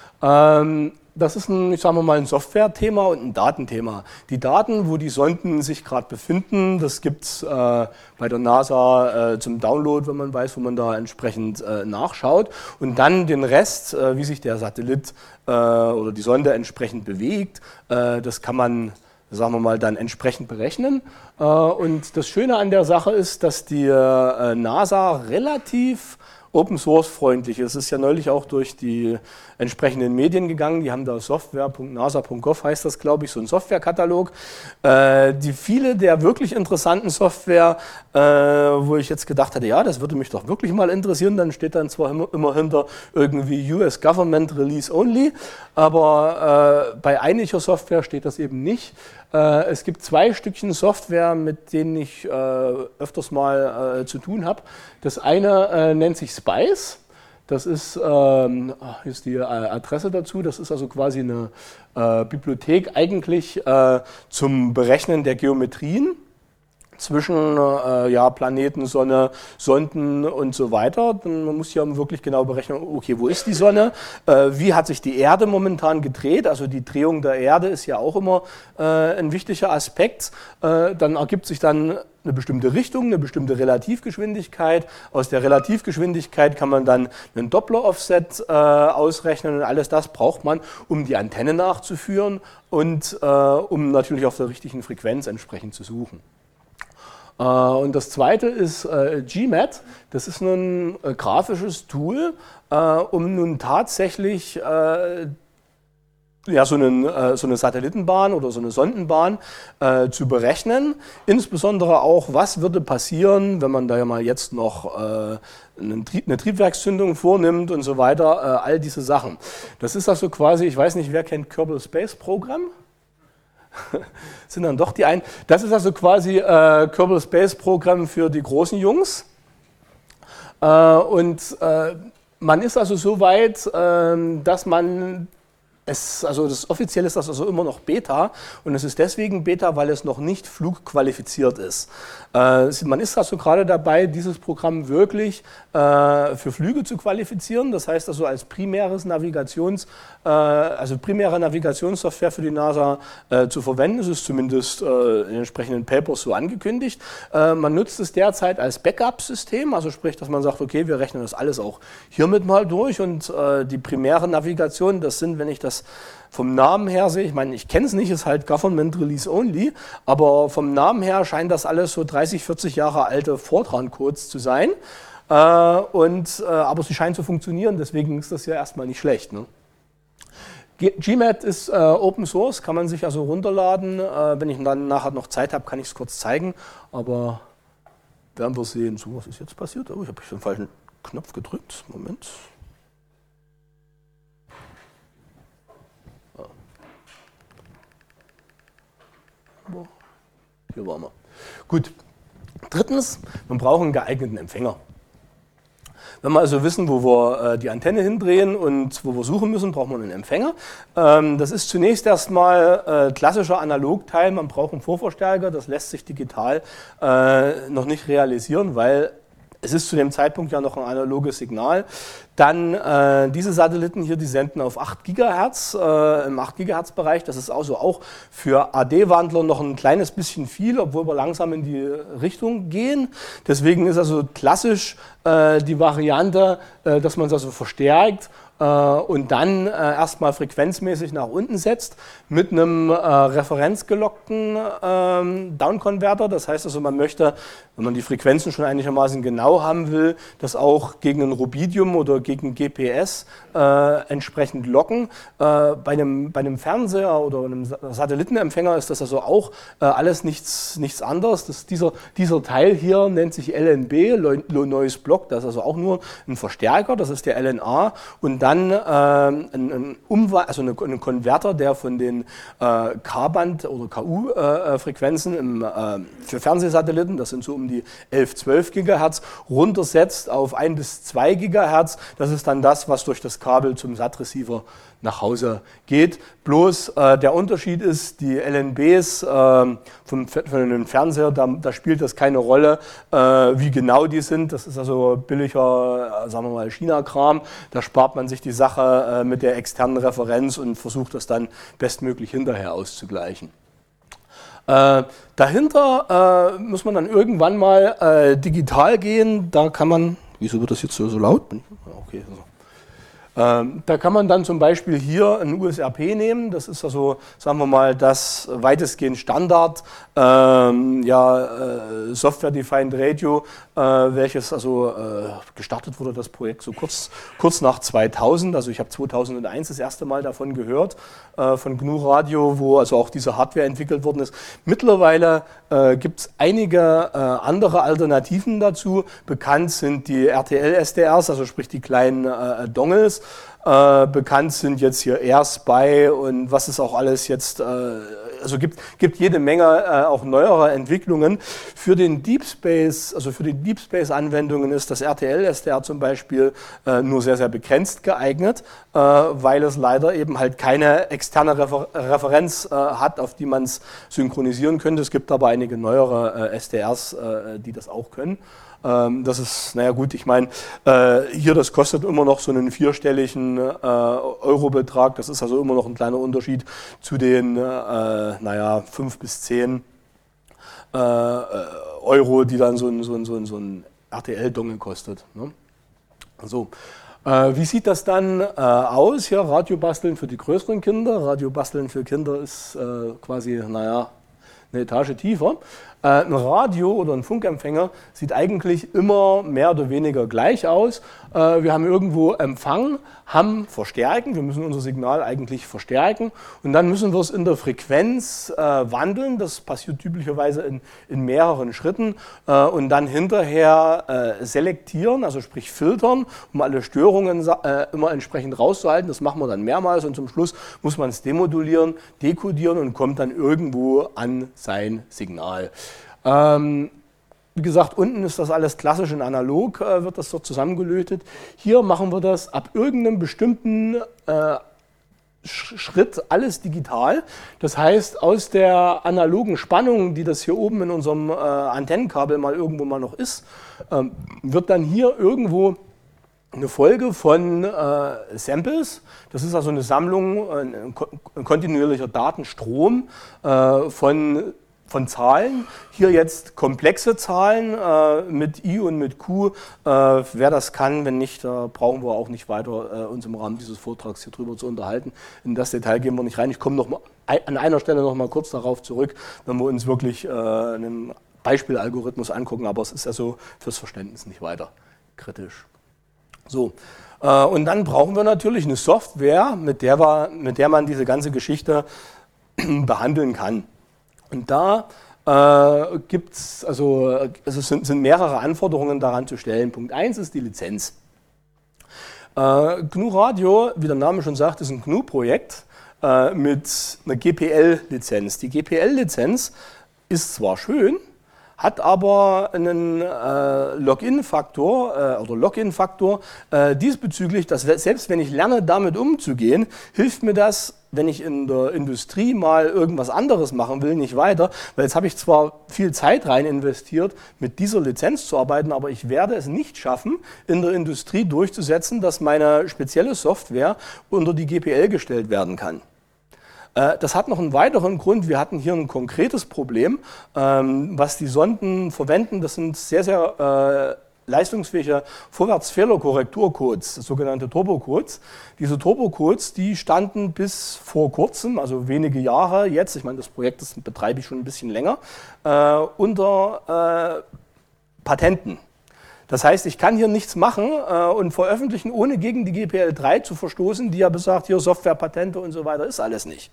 Ähm, Das ist ein, ich sage mal, ein Software-Thema und ein Datenthema. Die Daten, wo die Sonden sich gerade befinden, das gibt es äh, bei der NASA äh, zum Download, wenn man weiß, wo man da entsprechend äh, nachschaut. Und dann den Rest, äh, wie sich der Satellit äh, oder die Sonde entsprechend bewegt, äh, das kann man, sagen wir mal, dann entsprechend berechnen. Äh, und das Schöne an der Sache ist, dass die äh, NASA relativ Open-Source-freundlich. Es ist ja neulich auch durch die entsprechenden Medien gegangen. Die haben da software punkt nasa punkt gov, heißt das, glaube ich, so ein Softwarekatalog. Äh, die viele der wirklich interessanten Software, äh, wo ich jetzt gedacht hatte, ja, das würde mich doch wirklich mal interessieren, dann steht dann zwar immer, immer hinter irgendwie U S Government Release Only, aber äh, bei einiger Software steht das eben nicht. Äh, es gibt zwei Stückchen Software, mit denen ich äh, öfters mal äh, zu tun habe. Das eine äh, nennt sich Spice. Das ist, ähm, hier ist die äh, Adresse dazu, das ist also quasi eine äh, Bibliothek eigentlich äh, zum Berechnen der Geometrien zwischen äh, ja, Planeten, Sonne, Sonden und so weiter. Man muss ja wirklich genau berechnen, okay, wo ist die Sonne, äh, wie hat sich die Erde momentan gedreht, also die Drehung der Erde ist ja auch immer äh, ein wichtiger Aspekt. Äh, dann ergibt sich dann eine bestimmte Richtung, eine bestimmte Relativgeschwindigkeit. Aus der Relativgeschwindigkeit kann man dann einen Doppler-Offset äh, ausrechnen und alles das braucht man, um die Antenne nachzuführen und äh, um natürlich auf der richtigen Frequenz entsprechend zu suchen. Äh, und das zweite ist äh, G M A T. Das ist ein äh, grafisches Tool, äh, um nun tatsächlich äh, ja, so, einen, äh, so eine Satellitenbahn oder so eine Sondenbahn äh, zu berechnen. Insbesondere auch, was würde passieren, wenn man da ja mal jetzt noch äh, eine, Trieb, eine Triebwerkszündung vornimmt und so weiter, äh, all diese Sachen. Das ist also quasi, ich weiß nicht, wer kennt Kerbal Space Program? Sind dann doch die einen. Das ist also quasi äh, Kerbal Space Program für die großen Jungs. Äh, und äh, man ist also so weit, äh, dass man Es, also das offiziell ist das also immer noch Beta und es ist deswegen Beta, weil es noch nicht flugqualifiziert ist. Äh, man ist also gerade dabei, dieses Programm wirklich äh, für Flüge zu qualifizieren. Das heißt also als primäres Navigations, äh, also primäre Navigationssoftware für die NASA äh, zu verwenden. Das ist zumindest äh, in entsprechenden Papers so angekündigt. Äh, man nutzt es derzeit als Backup-System, also sprich, dass man sagt, okay, wir rechnen das alles auch hiermit mal durch und äh, die primäre Navigation, das sind, wenn ich das vom Namen her sehe, ich meine, ich kenne es nicht, ist halt Government Release Only, aber vom Namen her scheint das alles so dreißig, vierzig Jahre alte Fortran-Codes zu sein. Äh, und, äh, aber sie scheinen zu funktionieren, deswegen ist das ja erstmal nicht schlecht. Ne? G MAT ist äh, Open Source, kann man sich also runterladen. Äh, wenn ich dann nachher noch Zeit habe, kann ich es kurz zeigen, aber werden wir sehen. So, was ist jetzt passiert? Oh, ich habe den falschen Knopf gedrückt. Moment. Hier waren wir. Gut. Drittens, wir brauchen einen geeigneten Empfänger. Wenn wir also wissen, wo wir äh, die Antenne hindrehen und wo wir suchen müssen, brauchen wir einen Empfänger. Ähm, das ist zunächst erstmal äh, klassischer Analogteil. Man braucht einen Vorverstärker. Das lässt sich digital äh, noch nicht realisieren, weil es ist zu dem Zeitpunkt ja noch ein analoges Signal. Dann äh, diese Satelliten hier, die senden auf acht Gigahertz, äh, im acht Gigahertz Bereich. Das ist also auch für A D-Wandler noch ein kleines bisschen viel, obwohl wir langsam in die Richtung gehen. Deswegen ist also klassisch äh, die Variante, äh, dass man es also verstärkt äh, und dann äh, erstmal frequenzmäßig nach unten setzt mit einem äh, referenzgelockten äh, Downconverter. Das heißt also, man möchte, wenn man die Frequenzen schon einigermaßen genau haben will, das auch gegen ein Rubidium oder gegen G P S äh, entsprechend locken. Äh, bei, einem, bei einem Fernseher oder einem Satellitenempfänger ist das also auch äh, alles nichts, nichts anderes. Das, dieser, dieser Teil hier nennt sich L N B, Low Noise Block, das ist also auch nur ein Verstärker, das ist der L N A und dann äh, ein, ein, Umwa- also eine, ein Konverter, der von den äh, K-Band- oder K U-Frequenzen im, äh, für Fernsehsatelliten, das sind so um die elf, zwölf Gigahertz, runtersetzt auf ein bis zwei Gigahertz. Das ist dann das, was durch das Kabel zum SAT-Receiver nach Hause geht. Bloß äh, der Unterschied ist, die L N Bs äh, vom, von einem Fernseher, da, da spielt das keine Rolle, äh, wie genau die sind. Das ist also billiger, äh, sagen wir mal, China-Kram. Da spart man sich die Sache äh, mit der externen Referenz und versucht das dann bestmöglich hinterher auszugleichen. Äh, dahinter äh, muss man dann irgendwann mal äh, digital gehen. Da kann man, wieso wird das jetzt so, so laut? Okay, so. Ähm, da kann man dann zum Beispiel hier ein U S R P nehmen. Das ist also, sagen wir mal, das weitestgehend Standard ähm, ja, äh, Software-Defined Radio, äh, welches also äh, gestartet wurde, das Projekt so kurz, kurz nach zweitausend. Also ich habe zweitausendeins das erste Mal davon gehört, äh, von G N U Radio, wo also auch diese Hardware entwickelt worden ist. Mittlerweile äh, gibt es einige äh, andere Alternativen dazu. Bekannt sind die R T L-S D Rs, also sprich die kleinen äh, Dongles. Äh, bekannt sind jetzt hier AirSpy und was es auch alles jetzt, äh, also gibt, gibt jede Menge äh, auch neuere Entwicklungen. Für den Deep Space, also für die Deep Space Anwendungen ist das R T L-S D R zum Beispiel äh, nur sehr, sehr begrenzt geeignet, äh, weil es leider eben halt keine externe Refer- Referenz äh, hat, auf die man es synchronisieren könnte. Es gibt aber einige neuere äh, S D Rs, äh, die das auch können. Das ist, naja gut, ich meine, äh, hier das kostet immer noch so einen vierstelligen äh, Eurobetrag. Das ist also immer noch ein kleiner Unterschied zu den, äh, naja, fünf bis zehn äh, Euro, die dann so ein, so ein, so ein, so ein R T L-Dongle kostet. Ne? So. Äh, wie sieht das dann äh, aus? Hier Radio basteln für die größeren Kinder. Radio basteln für Kinder ist äh, quasi, naja, eine Etage tiefer. Ein Radio oder ein Funkempfänger sieht eigentlich immer mehr oder weniger gleich aus. Wir haben irgendwo Empfang, haben Verstärken, wir müssen unser Signal eigentlich verstärken und dann müssen wir es in der Frequenz äh, wandeln. Das passiert typischerweise in, in mehreren Schritten äh, und dann hinterher äh, selektieren, also sprich filtern, um alle Störungen äh, immer entsprechend rauszuhalten. Das machen wir dann mehrmals und zum Schluss muss man es demodulieren, dekodieren und kommt dann irgendwo an sein Signal. Ähm, wie gesagt, unten ist das alles klassisch in analog, äh, wird das dort zusammengelötet. Hier machen wir das ab irgendeinem bestimmten äh, Schritt alles digital. Das heißt, aus der analogen Spannung, die das hier oben in unserem äh, Antennenkabel mal irgendwo mal noch ist, äh, wird dann hier irgendwo eine Folge von äh, Samples. Das ist also eine Sammlung, ein, ein kontinuierlicher Datenstrom äh, von von Zahlen, hier jetzt komplexe Zahlen äh, mit I und mit Q, äh, wer das kann, wenn nicht, da brauchen wir auch nicht weiter äh, uns im Rahmen dieses Vortrags hier drüber zu unterhalten. In das Detail gehen wir nicht rein. Ich komme noch mal an einer Stelle noch mal kurz darauf zurück, wenn wir uns wirklich äh, einen Beispielalgorithmus angucken, aber es ist also fürs Verständnis nicht weiter kritisch. So, äh, und dann brauchen wir natürlich eine Software, mit der, wir, mit der man diese ganze Geschichte behandeln kann. Und da äh, gibt es, also, also es sind, sind mehrere Anforderungen daran zu stellen. Punkt eins ist die Lizenz. Äh, G N U Radio, wie der Name schon sagt, ist ein G N U-Projekt äh, mit einer G P L-Lizenz. Die G P L-Lizenz ist zwar schön, hat aber einen äh, Login-Faktor äh, oder Login-Faktor äh, diesbezüglich, dass selbst wenn ich lerne, damit umzugehen, hilft mir das, wenn ich in der Industrie mal irgendwas anderes machen will, nicht weiter, weil jetzt habe ich zwar viel Zeit rein investiert, mit dieser Lizenz zu arbeiten, aber ich werde es nicht schaffen, in der Industrie durchzusetzen, dass meine spezielle Software unter die G P L gestellt werden kann. Das hat noch einen weiteren Grund. Wir hatten hier ein konkretes Problem, was die Sonden verwenden. Das sind sehr, sehr leistungsfähige Vorwärtsfehlerkorrekturcodes, sogenannte Turbocodes. Diese Turbocodes, die standen bis vor kurzem, also wenige Jahre jetzt, ich meine, das Projekt das betreibe ich schon ein bisschen länger, äh, unter äh, Patenten. Das heißt, ich kann hier nichts machen äh, und veröffentlichen, ohne gegen die G P L drei zu verstoßen, die ja besagt, hier Softwarepatente und so weiter, ist alles nicht.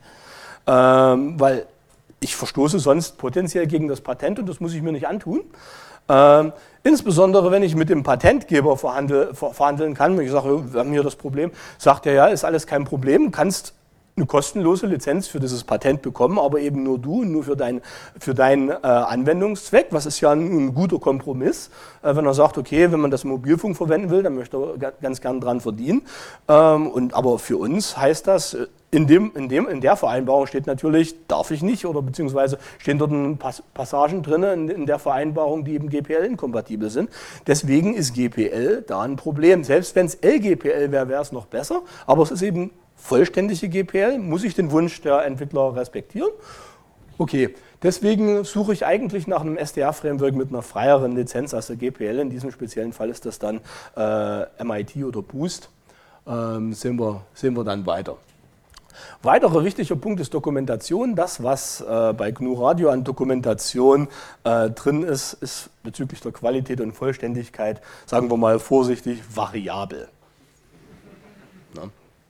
Ähm, weil ich verstoße sonst potenziell gegen das Patent und das muss ich mir nicht antun. Ähm, insbesondere, wenn ich mit dem Patentgeber verhandel, ver, verhandeln kann, wenn ich sage, wir haben hier das Problem, sagt er, ja, ist alles kein Problem, kannst eine kostenlose Lizenz für dieses Patent bekommen, aber eben nur du, nur für, dein, für deinen äh, Anwendungszweck, was ist ja ein, ein guter Kompromiss, äh, wenn er sagt, okay, wenn man das im Mobilfunk verwenden will, dann möchte er ganz gern dran verdienen. Ähm, und, aber für uns heißt das, in, dem, in, dem, in der Vereinbarung steht natürlich, darf ich nicht, oder beziehungsweise stehen dort Pass, Passagen drin in, in der Vereinbarung, die eben G P L-inkompatibel sind. Deswegen ist G P L da ein Problem. Selbst wenn es L G P L wäre, wäre es noch besser, aber es ist eben vollständige G P L, muss ich den Wunsch der Entwickler respektieren? Okay, deswegen suche ich eigentlich nach einem S D R-Framework mit einer freieren Lizenz als der G P L. In diesem speziellen Fall ist das dann äh, M I T oder Boost. Ähm, sehen wir, sehen wir dann weiter. Weiterer wichtiger Punkt ist Dokumentation. Das, was äh, bei G N U Radio an Dokumentation äh, drin ist, ist bezüglich der Qualität und Vollständigkeit, sagen wir mal vorsichtig, variabel. Na?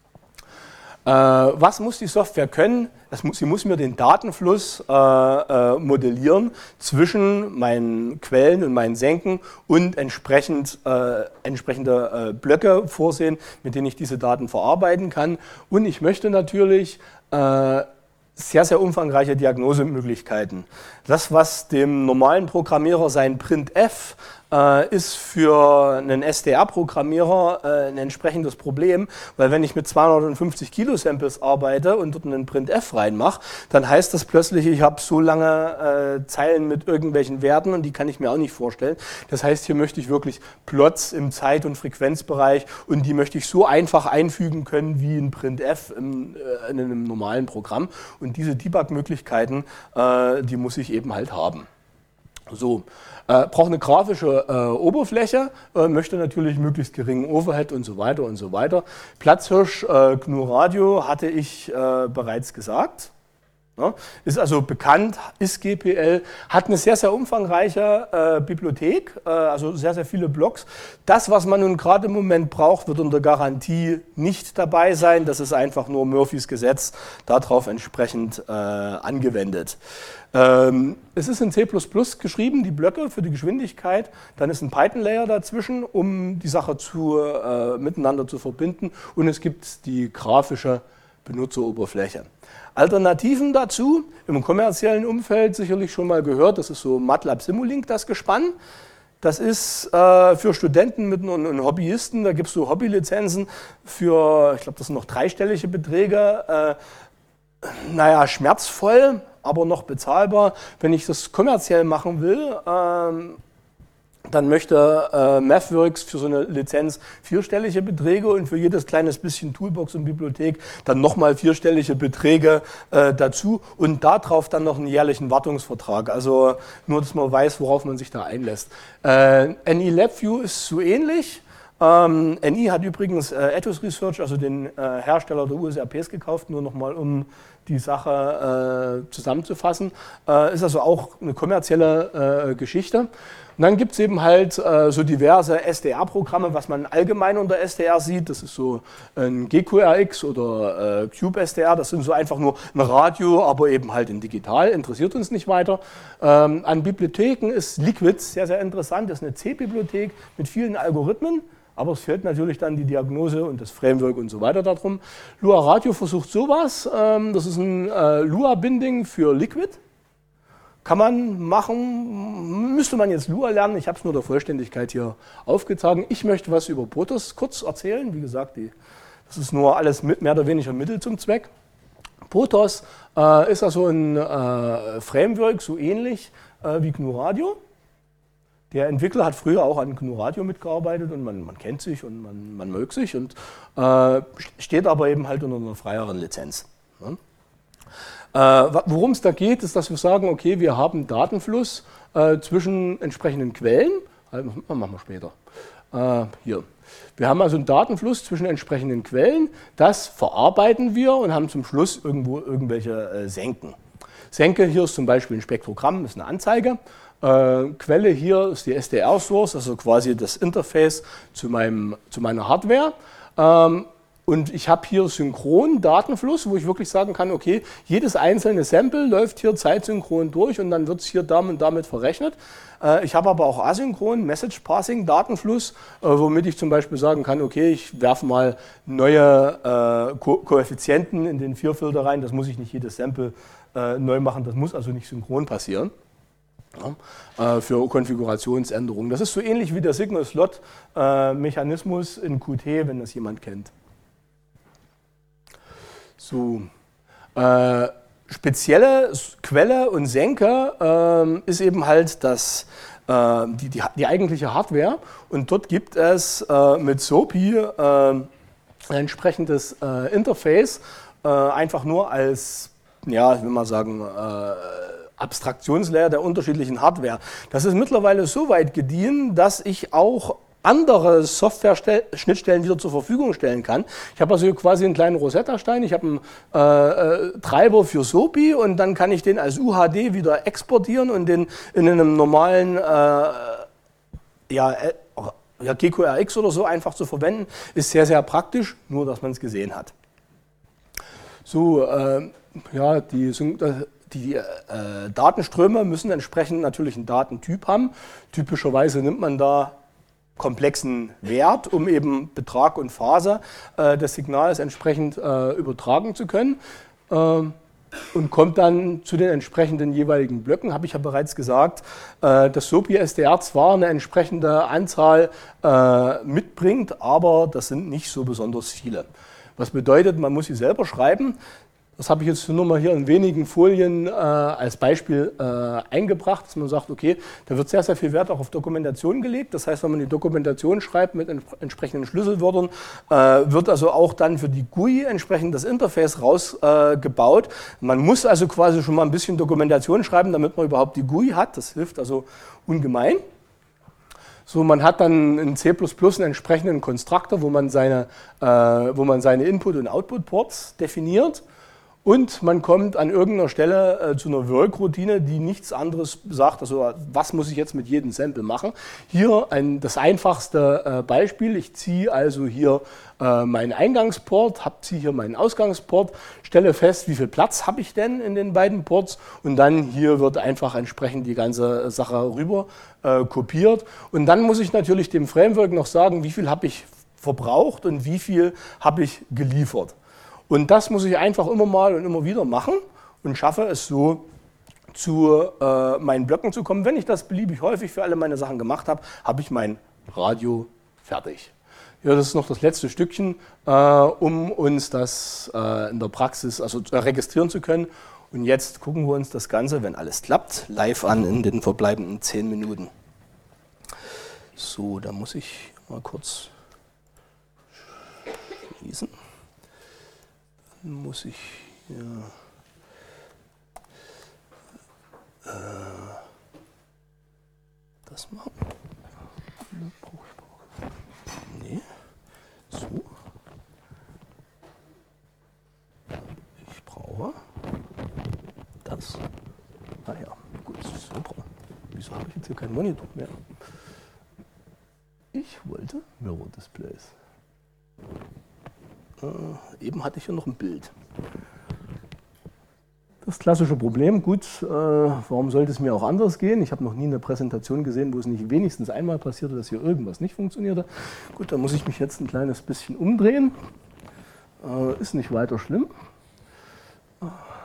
Äh, was muss die Software können? Das muss, sie muss mir den Datenfluss äh, äh, modellieren zwischen meinen Quellen und meinen Senken und entsprechend, äh, entsprechende äh, Blöcke vorsehen, mit denen ich diese Daten verarbeiten kann. Und ich möchte natürlich äh, sehr, sehr umfangreiche Diagnosemöglichkeiten. Das, was dem normalen Programmierer sein Printf äh, ist für einen S D R-Programmierer äh, ein entsprechendes Problem, weil wenn ich mit zweihundertfünfzig Kilo-Samples arbeite und dort einen Printf reinmache, dann heißt das plötzlich, ich habe so lange äh, Zeilen mit irgendwelchen Werten und die kann ich mir auch nicht vorstellen. Das heißt, hier möchte ich wirklich Plots im Zeit- und Frequenzbereich und die möchte ich so einfach einfügen können wie ein Printf im, äh, in einem normalen Programm. Und diese Debug-Möglichkeiten, äh, die muss ich eben halt haben. So, äh, braucht eine grafische äh, Oberfläche, äh, möchte natürlich möglichst geringen Overhead und so weiter und so weiter. Platzhirsch, äh, G N U Radio hatte ich äh, bereits gesagt. Ja, ist also bekannt, ist G P L, hat eine sehr, sehr umfangreiche äh, Bibliothek, äh, also sehr, sehr viele Blogs. Das, was man nun gerade im Moment braucht, wird unter Garantie nicht dabei sein. Das ist einfach nur Murphys Gesetz, darauf entsprechend äh, angewendet. Ähm, es ist in C plus plus geschrieben, die Blöcke für die Geschwindigkeit. Dann ist ein Python-Layer dazwischen, um die Sache zu, äh, miteinander zu verbinden. Und es gibt die grafische Benutzeroberfläche. Alternativen dazu, im kommerziellen Umfeld sicherlich schon mal gehört, das ist so MATLAB Simulink, das Gespann. Das ist äh, für Studenten mit, und, und Hobbyisten, da gibt es so Hobbylizenzen für, ich glaube, das sind noch dreistellige Beträge. Äh, naja, schmerzvoll, aber noch bezahlbar. Wenn ich das kommerziell machen will, äh, dann möchte äh, MathWorks für so eine Lizenz vierstellige Beträge und für jedes kleines bisschen Toolbox und Bibliothek dann nochmal vierstellige Beträge äh, dazu und darauf dann noch einen jährlichen Wartungsvertrag. Also nur, dass man weiß, worauf man sich da einlässt. Äh, N I LabVIEW ist so ähnlich. Ähm, N I hat übrigens äh, Ethos Research, also den äh, Hersteller der U S R Ps gekauft, nur nochmal um die Sache äh, zusammenzufassen. Äh, ist also auch eine kommerzielle äh, Geschichte. Und dann gibt es eben halt äh, so diverse S D R-Programme, was man allgemein unter S D R sieht. Das ist so ein G Q R X oder äh, Cube S D R. Das sind so einfach nur ein Radio, aber eben halt in digital. Interessiert uns nicht weiter. Ähm, an Bibliotheken ist Liquid sehr, sehr interessant. Das ist eine C-Bibliothek mit vielen Algorithmen. Aber es fehlt natürlich dann die Diagnose und das Framework und so weiter darum. Lua Radio versucht sowas. Ähm, das ist ein äh, Lua-Binding für Liquid. Kann man machen, müsste man jetzt Lua lernen. Ich habe es nur der Vollständigkeit hier aufgetragen. Ich möchte was über Potos kurz erzählen. Wie gesagt, die, das ist nur alles mit mehr oder weniger Mittel zum Zweck. Potos äh, ist also ein äh, Framework, so ähnlich äh, wie G N U Radio. Der Entwickler hat früher auch an G N U Radio mitgearbeitet und man, man kennt sich und man, man mögt sich und äh, steht aber eben halt unter einer freieren Lizenz. Ja. Äh, worum es da geht, ist, dass wir sagen, okay, wir haben Datenfluss äh, zwischen entsprechenden Quellen. Also, machen wir später. Äh, hier. Wir haben also einen Datenfluss zwischen entsprechenden Quellen. Das verarbeiten wir und haben zum Schluss irgendwo irgendwelche äh, Senken. Senke hier ist zum Beispiel ein Spektrogramm, ist eine Anzeige. Äh, Quelle hier ist die S D R-Source, also quasi das Interface zu, meinem, zu meiner Hardware. Ähm, Und ich habe hier synchron Datenfluss, wo ich wirklich sagen kann, okay, jedes einzelne Sample läuft hier zeitsynchron durch und dann wird es hier damit und damit verrechnet. Äh, ich habe aber auch asynchron Message Passing Datenfluss, äh, womit ich zum Beispiel sagen kann, okay, ich werfe mal neue äh, Ko Koeffizienten in den Vierfilter rein. Das muss ich nicht jedes Sample äh, neu machen, das muss also nicht synchron passieren. Ja, äh, für Konfigurationsänderungen. Das ist so ähnlich wie der Signal-Slot-Mechanismus äh, in Qt, wenn das jemand kennt. So, äh, spezielle Quelle und Senke äh, ist eben halt das, äh, die, die, die eigentliche Hardware und dort gibt es äh, mit SOAPy äh, ein entsprechendes äh, Interface, äh, einfach nur als, ja, ich will mal sagen, äh, Abstraktionslayer der unterschiedlichen Hardware. Das ist mittlerweile so weit gediehen, dass ich auch andere Software-Schnittstellen wieder zur Verfügung stellen kann. Ich habe also quasi einen kleinen Rosetta-Stein, ich habe einen äh, äh, Treiber für SOAPy und dann kann ich den als U H D wieder exportieren und den in einem normalen äh, ja, äh, ja, G Q R X oder so einfach zu verwenden. Ist sehr, sehr praktisch, nur dass man es gesehen hat. So, äh, ja, die Die äh, Datenströme müssen entsprechend natürlich einen Datentyp haben. Typischerweise nimmt man da komplexen Wert, um eben Betrag und Phase äh, des Signals entsprechend äh, übertragen zu können äh, und kommt dann zu den entsprechenden jeweiligen Blöcken. Habe ich ja bereits gesagt, äh, dass SOAPy S D R zwar eine entsprechende Anzahl äh, mitbringt, aber das sind nicht so besonders viele. Was bedeutet, man muss sie selber schreiben. Das habe ich jetzt nur mal hier in wenigen Folien äh, als Beispiel äh, eingebracht, dass man sagt, okay, da wird sehr, sehr viel Wert auch auf Dokumentation gelegt. Das heißt, wenn man die Dokumentation schreibt mit ents entsprechenden Schlüsselwörtern, äh, wird also auch dann für die G U I entsprechend das Interface rausgebaut. Äh, man muss also quasi schon mal ein bisschen Dokumentation schreiben, damit man überhaupt die G U I hat. Das hilft also ungemein. So, man hat dann in C plus plus einen entsprechenden Konstruktor, wo man seine, äh, wo man seine Input- und Output-Ports definiert. Und man kommt an irgendeiner Stelle äh, zu einer Work-Routine, die nichts anderes sagt, also was muss ich jetzt mit jedem Sample machen. Hier ein, das einfachste äh, Beispiel, ich ziehe also hier äh, meinen Eingangsport, hab, ziehe hier meinen Ausgangsport, stelle fest, wie viel Platz habe ich denn in den beiden Ports und dann hier wird einfach entsprechend die ganze Sache rüber äh, kopiert. Und dann muss ich natürlich dem Framework noch sagen, wie viel habe ich verbraucht und wie viel habe ich geliefert. Und das muss ich einfach immer mal und immer wieder machen und schaffe es so, zu äh, meinen Blöcken zu kommen. Wenn ich das beliebig häufig für alle meine Sachen gemacht habe, habe ich mein Radio fertig. Ja, das ist noch das letzte Stückchen, äh, um uns das äh, in der Praxis also, äh, registrieren zu können. Und jetzt gucken wir uns das Ganze, wenn alles klappt, live an in den verbleibenden zehn Minuten. So, da muss ich mal kurz schließen. Muss ich ja, äh, das machen? Nee, so. Ich brauche das. Ah ja, gut, super. Wieso habe ich jetzt hier keinen Monitor mehr? Ich wollte Mirror Displays. Äh, eben hatte ich ja noch ein Bild. Das klassische Problem, gut, äh, warum sollte es mir auch anders gehen? Ich habe noch nie eine Präsentation gesehen, wo es nicht wenigstens einmal passierte, dass hier irgendwas nicht funktionierte. Gut, da muss ich mich jetzt ein kleines bisschen umdrehen. Äh, ist nicht weiter schlimm. Äh,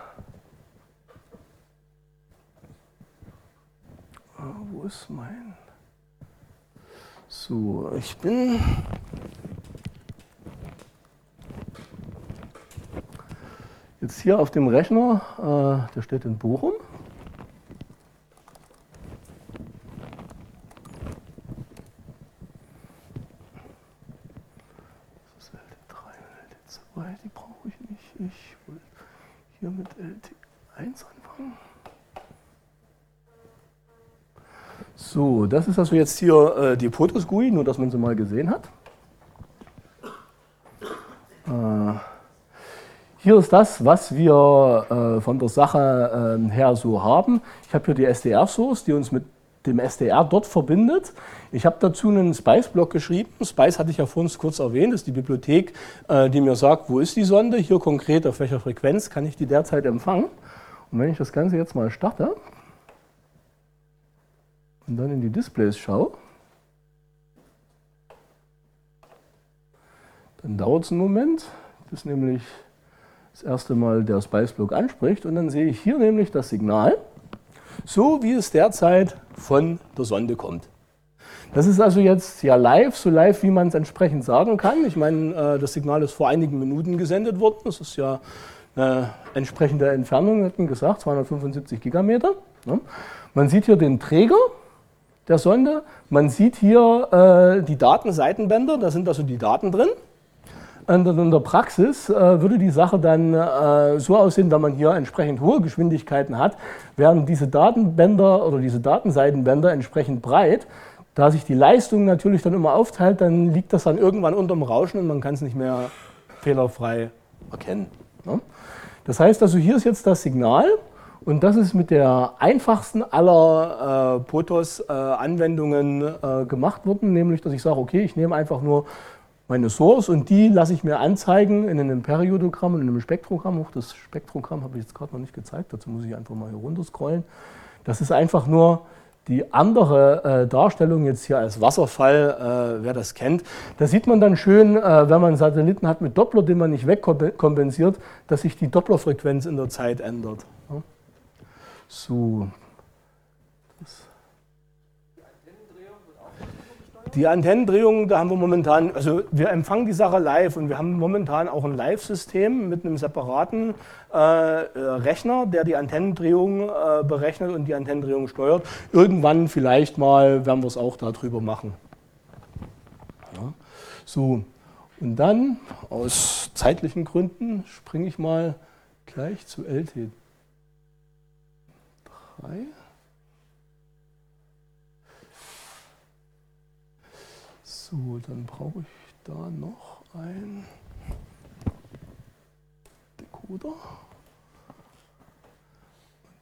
wo ist mein... So, ich bin... Jetzt hier auf dem Rechner, äh, der steht in Bochum. Das ist L T drei und L T zwei, die brauche ich nicht. Ich will hier mit L T eins anfangen. So, das ist also jetzt hier äh, die POTOS-G U I, nur dass man sie mal gesehen hat. Äh, Hier ist das, was wir äh, von der Sache äh, her so haben. Ich habe hier die S D R-Source, die uns mit dem S D R dort verbindet. Ich habe dazu einen Spice-Block geschrieben. Spice hatte ich ja vorhin kurz erwähnt, das ist die Bibliothek, äh, die mir sagt, wo ist die Sonde. Hier konkret auf welcher Frequenz kann ich die derzeit empfangen. Und wenn ich das Ganze jetzt mal starte und dann in die Displays schaue, dann dauert es einen Moment, bis nämlich das erste Mal der Spice-Block anspricht und dann sehe ich hier nämlich das Signal, so wie es derzeit von der Sonde kommt. Das ist also jetzt ja live, so live, wie man es entsprechend sagen kann. Ich meine, das Signal ist vor einigen Minuten gesendet worden. Das ist ja eine entsprechende Entfernung, wir hatten gesagt, zweihundertfünfundsiebzig Gigameter. Man sieht hier den Träger der Sonde, man sieht hier die Datenseitenbänder, da sind also die Daten drin. Und in der Praxis äh, würde die Sache dann äh, so aussehen, wenn man hier entsprechend hohe Geschwindigkeiten hat, wären diese Datenbänder oder diese Datenseitenbänder entsprechend breit. Da sich die Leistung natürlich dann immer aufteilt, dann liegt das dann irgendwann unterm Rauschen und man kann es nicht mehr fehlerfrei erkennen. Ne? Das heißt also, hier ist jetzt das Signal und das ist mit der einfachsten aller äh, POTOS-Anwendungen äh, gemacht worden, nämlich dass ich sage, okay, ich nehme einfach nur meine Source und die lasse ich mir anzeigen in einem Periodogramm und in einem Spektrogramm. Auch das Spektrogramm habe ich jetzt gerade noch nicht gezeigt, dazu muss ich einfach mal hier runter scrollen. Das ist einfach nur die andere äh, Darstellung jetzt hier als Wasserfall, äh, wer das kennt. Da sieht man dann schön, äh, wenn man einen Satelliten hat mit Doppler, den man nicht wegkompensiert, dass sich die Dopplerfrequenz in der Zeit ändert. Ja. So. Das Die Antennendrehung, da haben wir momentan, also wir empfangen die Sache live und wir haben momentan auch ein Live-System mit einem separaten äh, Rechner, der die Antennendrehung äh, berechnet und die Antennendrehung steuert. Irgendwann vielleicht mal werden wir es auch darüber machen. Ja. So, und dann aus zeitlichen Gründen springe ich mal gleich zu L T drei. So, dann brauche ich da noch einen Decoder.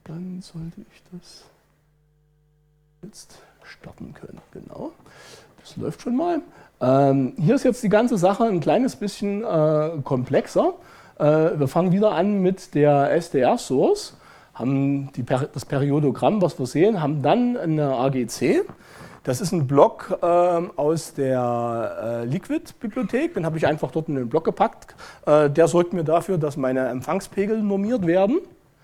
Dann sollte ich das jetzt starten können. Genau, das läuft schon mal. Ähm, hier ist jetzt die ganze Sache ein kleines bisschen äh, komplexer. Äh, wir fangen wieder an mit der S D R-Source, haben die, das Periodogramm, was wir sehen, haben dann eine A G C. Das ist ein Block äh, aus der äh, Liquid-Bibliothek, den habe ich einfach dort in den Block gepackt. Äh, der sorgt mir dafür, dass meine Empfangspegel normiert werden.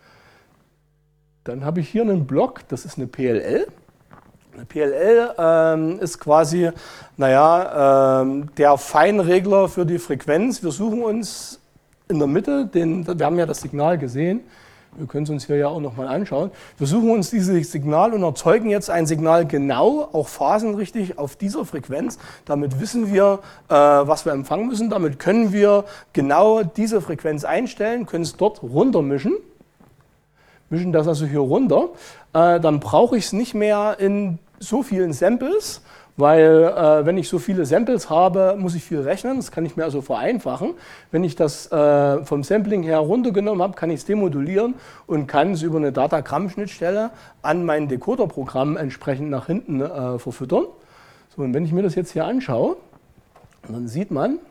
Dann habe ich hier einen Block, das ist eine P L L. Eine P L L ähm, ist quasi, naja, ähm, der Feinregler für die Frequenz. Wir suchen uns in der Mitte, den, wir haben ja das Signal gesehen, wir können es uns hier ja auch nochmal anschauen. Wir suchen uns dieses Signal und erzeugen jetzt ein Signal genau, auch phasenrichtig auf dieser Frequenz. Damit wissen wir, äh, was wir empfangen müssen. Damit können wir genau diese Frequenz einstellen, können es dort runtermischen. Mischen das also hier runter. Äh, dann brauche ich es nicht mehr in so vielen Samples, weil äh, wenn ich so viele Samples habe, muss ich viel rechnen. Das kann ich mir also vereinfachen. Wenn ich das äh, vom Sampling her runtergenommen habe, kann ich es demodulieren und kann es über eine Datagramm-Schnittstelle an mein Decoder-Programm entsprechend nach hinten äh, verfüttern. So, und wenn ich mir das jetzt hier anschaue, dann sieht man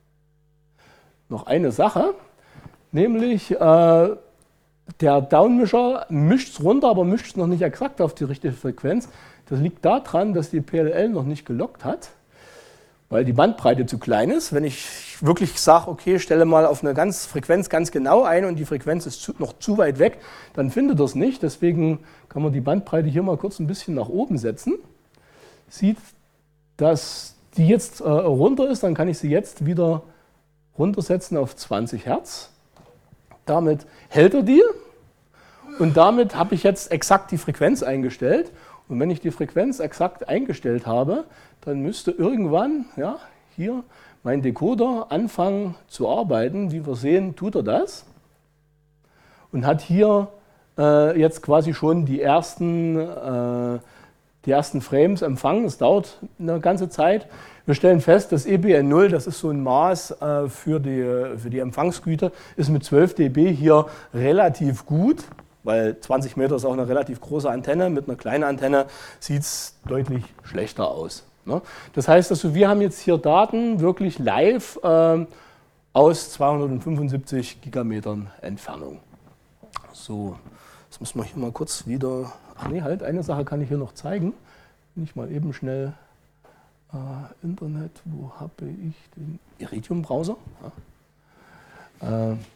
noch eine Sache, nämlich äh, der Downmischer mischt es runter, aber mischt es noch nicht exakt auf die richtige Frequenz. Das liegt daran, dass die P L L noch nicht gelockt hat, weil die Bandbreite zu klein ist. Wenn ich wirklich sage, okay, stelle mal auf eine ganz Frequenz ganz genau ein und die Frequenz ist zu, noch zu weit weg, dann findet er es nicht. Deswegen kann man die Bandbreite hier mal kurz ein bisschen nach oben setzen. Sieht, dass die jetzt äh, runter ist, dann kann ich sie jetzt wieder runtersetzen auf zwanzig Hertz. Damit hält er die und damit habe ich jetzt exakt die Frequenz eingestellt. Und wenn ich die Frequenz exakt eingestellt habe, dann müsste irgendwann ja, hier mein Decoder anfangen zu arbeiten. Wie wir sehen, tut er das und hat hier äh, jetzt quasi schon die ersten, äh, die ersten Frames empfangen. Es dauert eine ganze Zeit. Wir stellen fest, das E B N null, das ist so ein Maß äh, für, die, für die Empfangsgüte, ist mit zwölf dB hier relativ gut. Weil zwanzig Meter ist auch eine relativ große Antenne. Mit einer kleinen Antenne sieht es deutlich schlechter aus. Ne? Das heißt, also wir haben jetzt hier Daten wirklich live äh, aus zweihundertfünfundsiebzig Gigametern Entfernung. So, jetzt müssen wir hier mal kurz wieder... Ach nee, halt, eine Sache kann ich hier noch zeigen. Wenn ich mal eben schnell äh, Internet, wo habe ich den Iridium-Browser? Ja. Äh,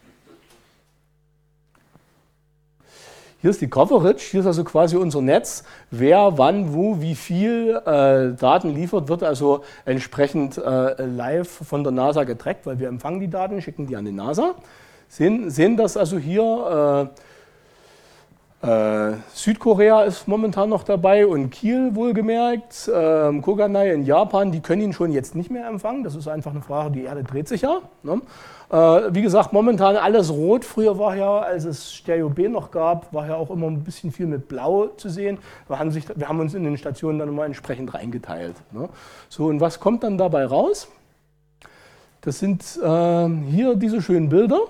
Hier ist die Coverage, hier ist also quasi unser Netz. Wer, wann, wo, wie viel äh, Daten liefert, wird also entsprechend äh, live von der NASA getrackt, weil wir empfangen die Daten, schicken die an die NASA. Sehen, sehen das also hier, äh, äh, Südkorea ist momentan noch dabei und Kiel wohlgemerkt, äh, Koganai in Japan, die können ihn schon jetzt nicht mehr empfangen. Das ist einfach eine Frage, die Erde dreht sich ja. Ne? Wie gesagt, momentan alles rot. Früher war ja, als es Stereo B noch gab, war ja auch immer ein bisschen viel mit Blau zu sehen. Wir haben, sich, wir haben uns in den Stationen dann immer entsprechend reingeteilt. Ne? So, und was kommt dann dabei raus? Das sind äh, hier diese schönen Bilder.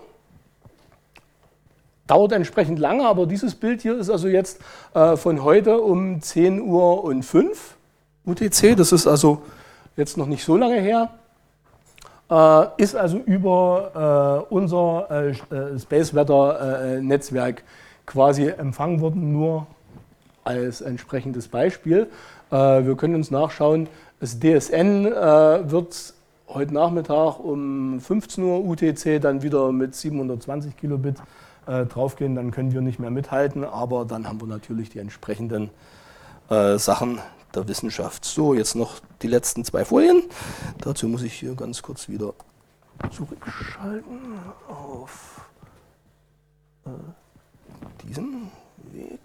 Dauert entsprechend lange, aber dieses Bild hier ist also jetzt äh, von heute um zehn Uhr und fünf U T C. Das ist also jetzt noch nicht so lange her. Äh, ist also über äh, unser äh, Space Weather äh, Netzwerk quasi empfangen worden, nur als entsprechendes Beispiel. Äh, wir können uns nachschauen, das D S N äh, wird heute Nachmittag um fünfzehn Uhr U T C dann wieder mit siebenhundertzwanzig Kilobit äh, draufgehen, dann können wir nicht mehr mithalten, aber dann haben wir natürlich die entsprechenden äh, Sachen der Wissenschaft. So, jetzt noch die letzten zwei Folien. Dazu muss ich hier ganz kurz wieder zurückschalten auf äh, diesen Weg.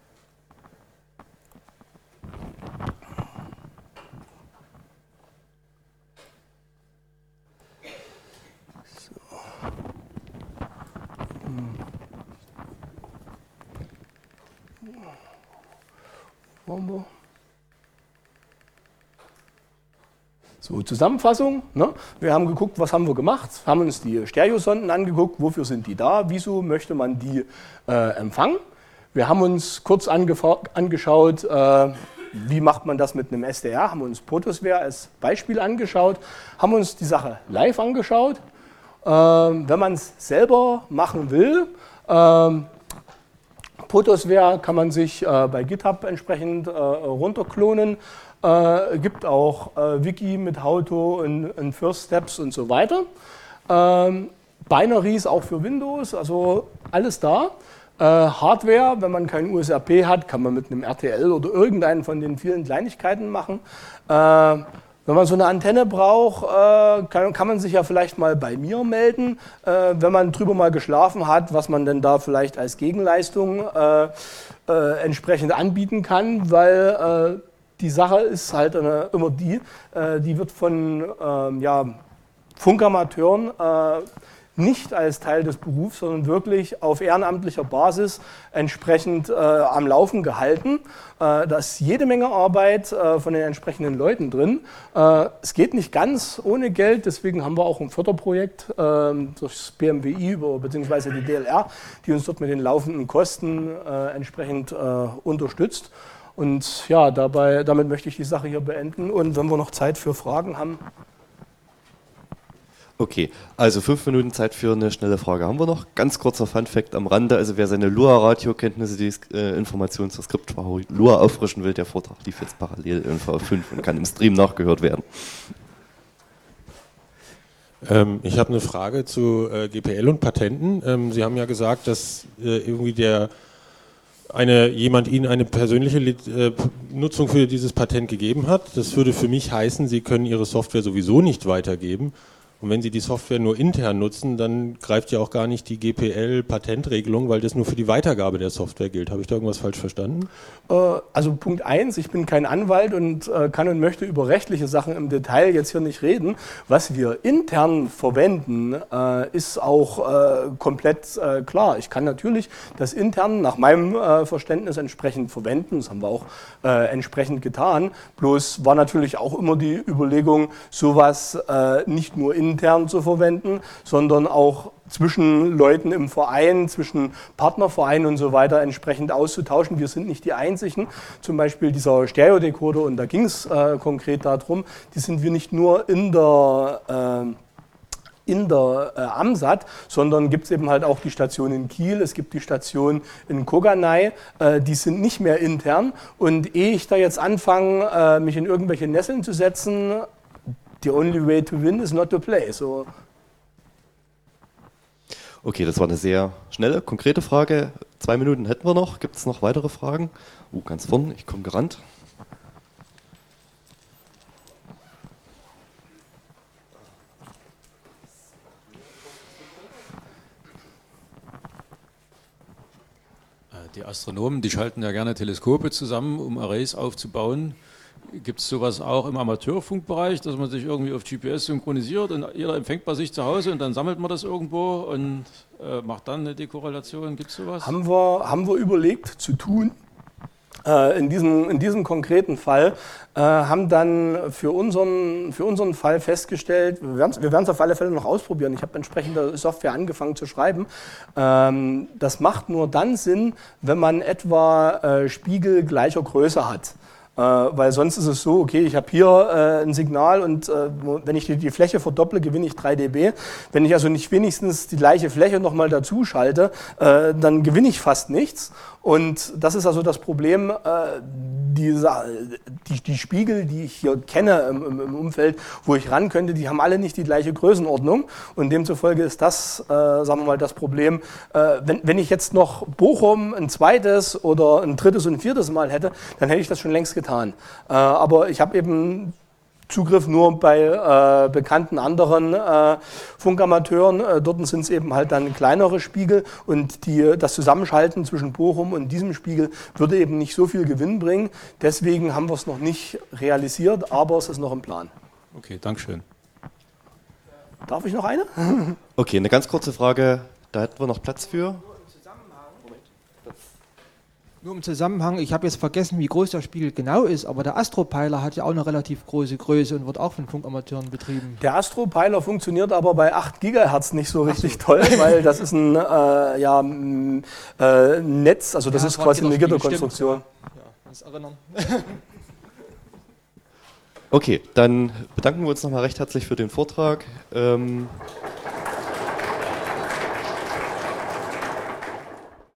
So. Hm. Wollen wir? So, Zusammenfassung. Ne? Wir haben geguckt, was haben wir gemacht, haben uns die Stereosonden angeguckt, wofür sind die da, wieso möchte man die äh, empfangen. Wir haben uns kurz angeschaut, äh, wie macht man das mit einem S D R, haben uns Potosphere als Beispiel angeschaut, haben uns die Sache live angeschaut. Äh, wenn man es selber machen will, äh, Potosphere kann man sich äh, bei GitHub entsprechend äh, runterklonen. Äh, gibt auch äh, Wiki mit How-To und, und First Steps und so weiter. Ähm, Binaries auch für Windows, also alles da. Äh, Hardware, wenn man kein U S R P hat, kann man mit einem R T L oder irgendeinen von den vielen Kleinigkeiten machen. Äh, wenn man so eine Antenne braucht, äh, kann, kann man sich ja vielleicht mal bei mir melden, äh, wenn man drüber mal geschlafen hat, was man denn da vielleicht als Gegenleistung äh, äh, entsprechend anbieten kann, weil äh, die Sache ist halt eine, immer die, äh, die wird von ähm, ja, Funkamateuren äh, nicht als Teil des Berufs, sondern wirklich auf ehrenamtlicher Basis entsprechend äh, am Laufen gehalten. Äh, da ist jede Menge Arbeit äh, von den entsprechenden Leuten drin. Äh, es geht nicht ganz ohne Geld, deswegen haben wir auch ein Förderprojekt äh, durch das B M W I über, beziehungsweise die D L R, die uns dort mit den laufenden Kosten äh, entsprechend äh, unterstützt. Und ja, dabei, damit möchte ich die Sache hier beenden. Und wenn wir noch Zeit für Fragen haben. Okay, also fünf Minuten Zeit für eine schnelle Frage haben wir noch. Ganz kurzer Funfact am Rande, also wer seine Lua-Radiokenntnisse, die äh, Informationen zur Skriptsprache Lua auffrischen will, der Vortrag lief jetzt parallel in V fünf und kann im Stream nachgehört werden. Ähm, ich habe eine Frage zu äh, G P L und Patenten. Ähm, Sie haben ja gesagt, dass äh, irgendwie der eine, jemand Ihnen eine persönliche äh, Nutzung für dieses Patent gegeben hat. Das würde für mich heißen, Sie können Ihre Software sowieso nicht weitergeben. Und wenn Sie die Software nur intern nutzen, dann greift ja auch gar nicht die G P L-Patentregelung, weil das nur für die Weitergabe der Software gilt. Habe ich da irgendwas falsch verstanden? Also Punkt eins, ich bin kein Anwalt und kann und möchte über rechtliche Sachen im Detail jetzt hier nicht reden. Was wir intern verwenden, ist auch komplett klar. Ich kann natürlich das intern nach meinem Verständnis entsprechend verwenden. Das haben wir auch entsprechend getan. Bloß war natürlich auch immer die Überlegung, sowas nicht nur intern intern zu verwenden, sondern auch zwischen Leuten im Verein, zwischen Partnervereinen und so weiter entsprechend auszutauschen. Wir sind nicht die Einzigen. Zum Beispiel dieser Stereo-Decoder, und da ging es äh, konkret darum, die sind wir nicht nur in der äh, in der äh, AMSAT, sondern gibt es eben halt auch die Station in Kiel, es gibt die Station in Koganai, äh, die sind nicht mehr intern. Und ehe ich da jetzt anfange, äh, mich in irgendwelche Nesseln zu setzen, the only way to win is not to play. So. Okay, das war eine sehr schnelle, konkrete Frage. Zwei Minuten hätten wir noch. Gibt es noch weitere Fragen? Uh, ganz vorne, ich komme gerannt. Die Astronomen, die schalten ja gerne Teleskope zusammen, um Arrays aufzubauen. Gibt es sowas auch im Amateurfunkbereich, dass man sich irgendwie auf G P S synchronisiert und jeder empfängt bei sich zu Hause und dann sammelt man das irgendwo und äh, macht dann eine Dekorrelation? Gibt es sowas? Haben wir, haben wir überlegt zu tun. Äh, in, diesem, in diesem konkreten Fall äh, haben dann für unseren, für unseren Fall festgestellt, wir werden es auf alle Fälle noch ausprobieren. Ich habe entsprechende Software angefangen zu schreiben. Ähm, das macht nur dann Sinn, wenn man etwa äh, Spiegel gleicher Größe hat. Äh, weil sonst ist es so, okay, ich habe hier äh, ein Signal und äh, wenn ich die, die Fläche verdopple, gewinne ich drei dB. Wenn ich also nicht wenigstens die gleiche Fläche nochmal dazu schalte, äh, dann gewinne ich fast nichts. Und das ist also das Problem, äh, die, die, die Spiegel, die ich hier kenne im, im Umfeld, wo ich ran könnte, die haben alle nicht die gleiche Größenordnung. Und demzufolge ist das, äh, sagen wir mal, das Problem. Äh, wenn, wenn ich jetzt noch Bochum ein zweites oder ein drittes und ein viertes Mal hätte, dann hätte ich das schon längst getan. Äh, aber ich habe eben Zugriff nur bei äh, bekannten anderen äh, Funkamateuren. Äh, dort sind es eben halt dann kleinere Spiegel und die, das Zusammenschalten zwischen Bochum und diesem Spiegel würde eben nicht so viel Gewinn bringen. Deswegen haben wir es noch nicht realisiert, aber es ist noch im Plan. Okay, Dankeschön. Darf ich noch eine? Okay, eine ganz kurze Frage, da hätten wir noch Platz für. Nur im Zusammenhang, ich habe jetzt vergessen, wie groß der Spiegel genau ist, aber der Astropeiler hat ja auch eine relativ große Größe und wird auch von Funkamateuren betrieben. Der Astropeiler funktioniert aber bei acht Gigahertz nicht so richtig so. toll, weil das ist ein äh, ja, m, äh, Netz, also das ja, ist quasi eine Gitterkonstruktion. Ja, das erinnern. Okay, dann bedanken wir uns nochmal recht herzlich für den Vortrag. Ähm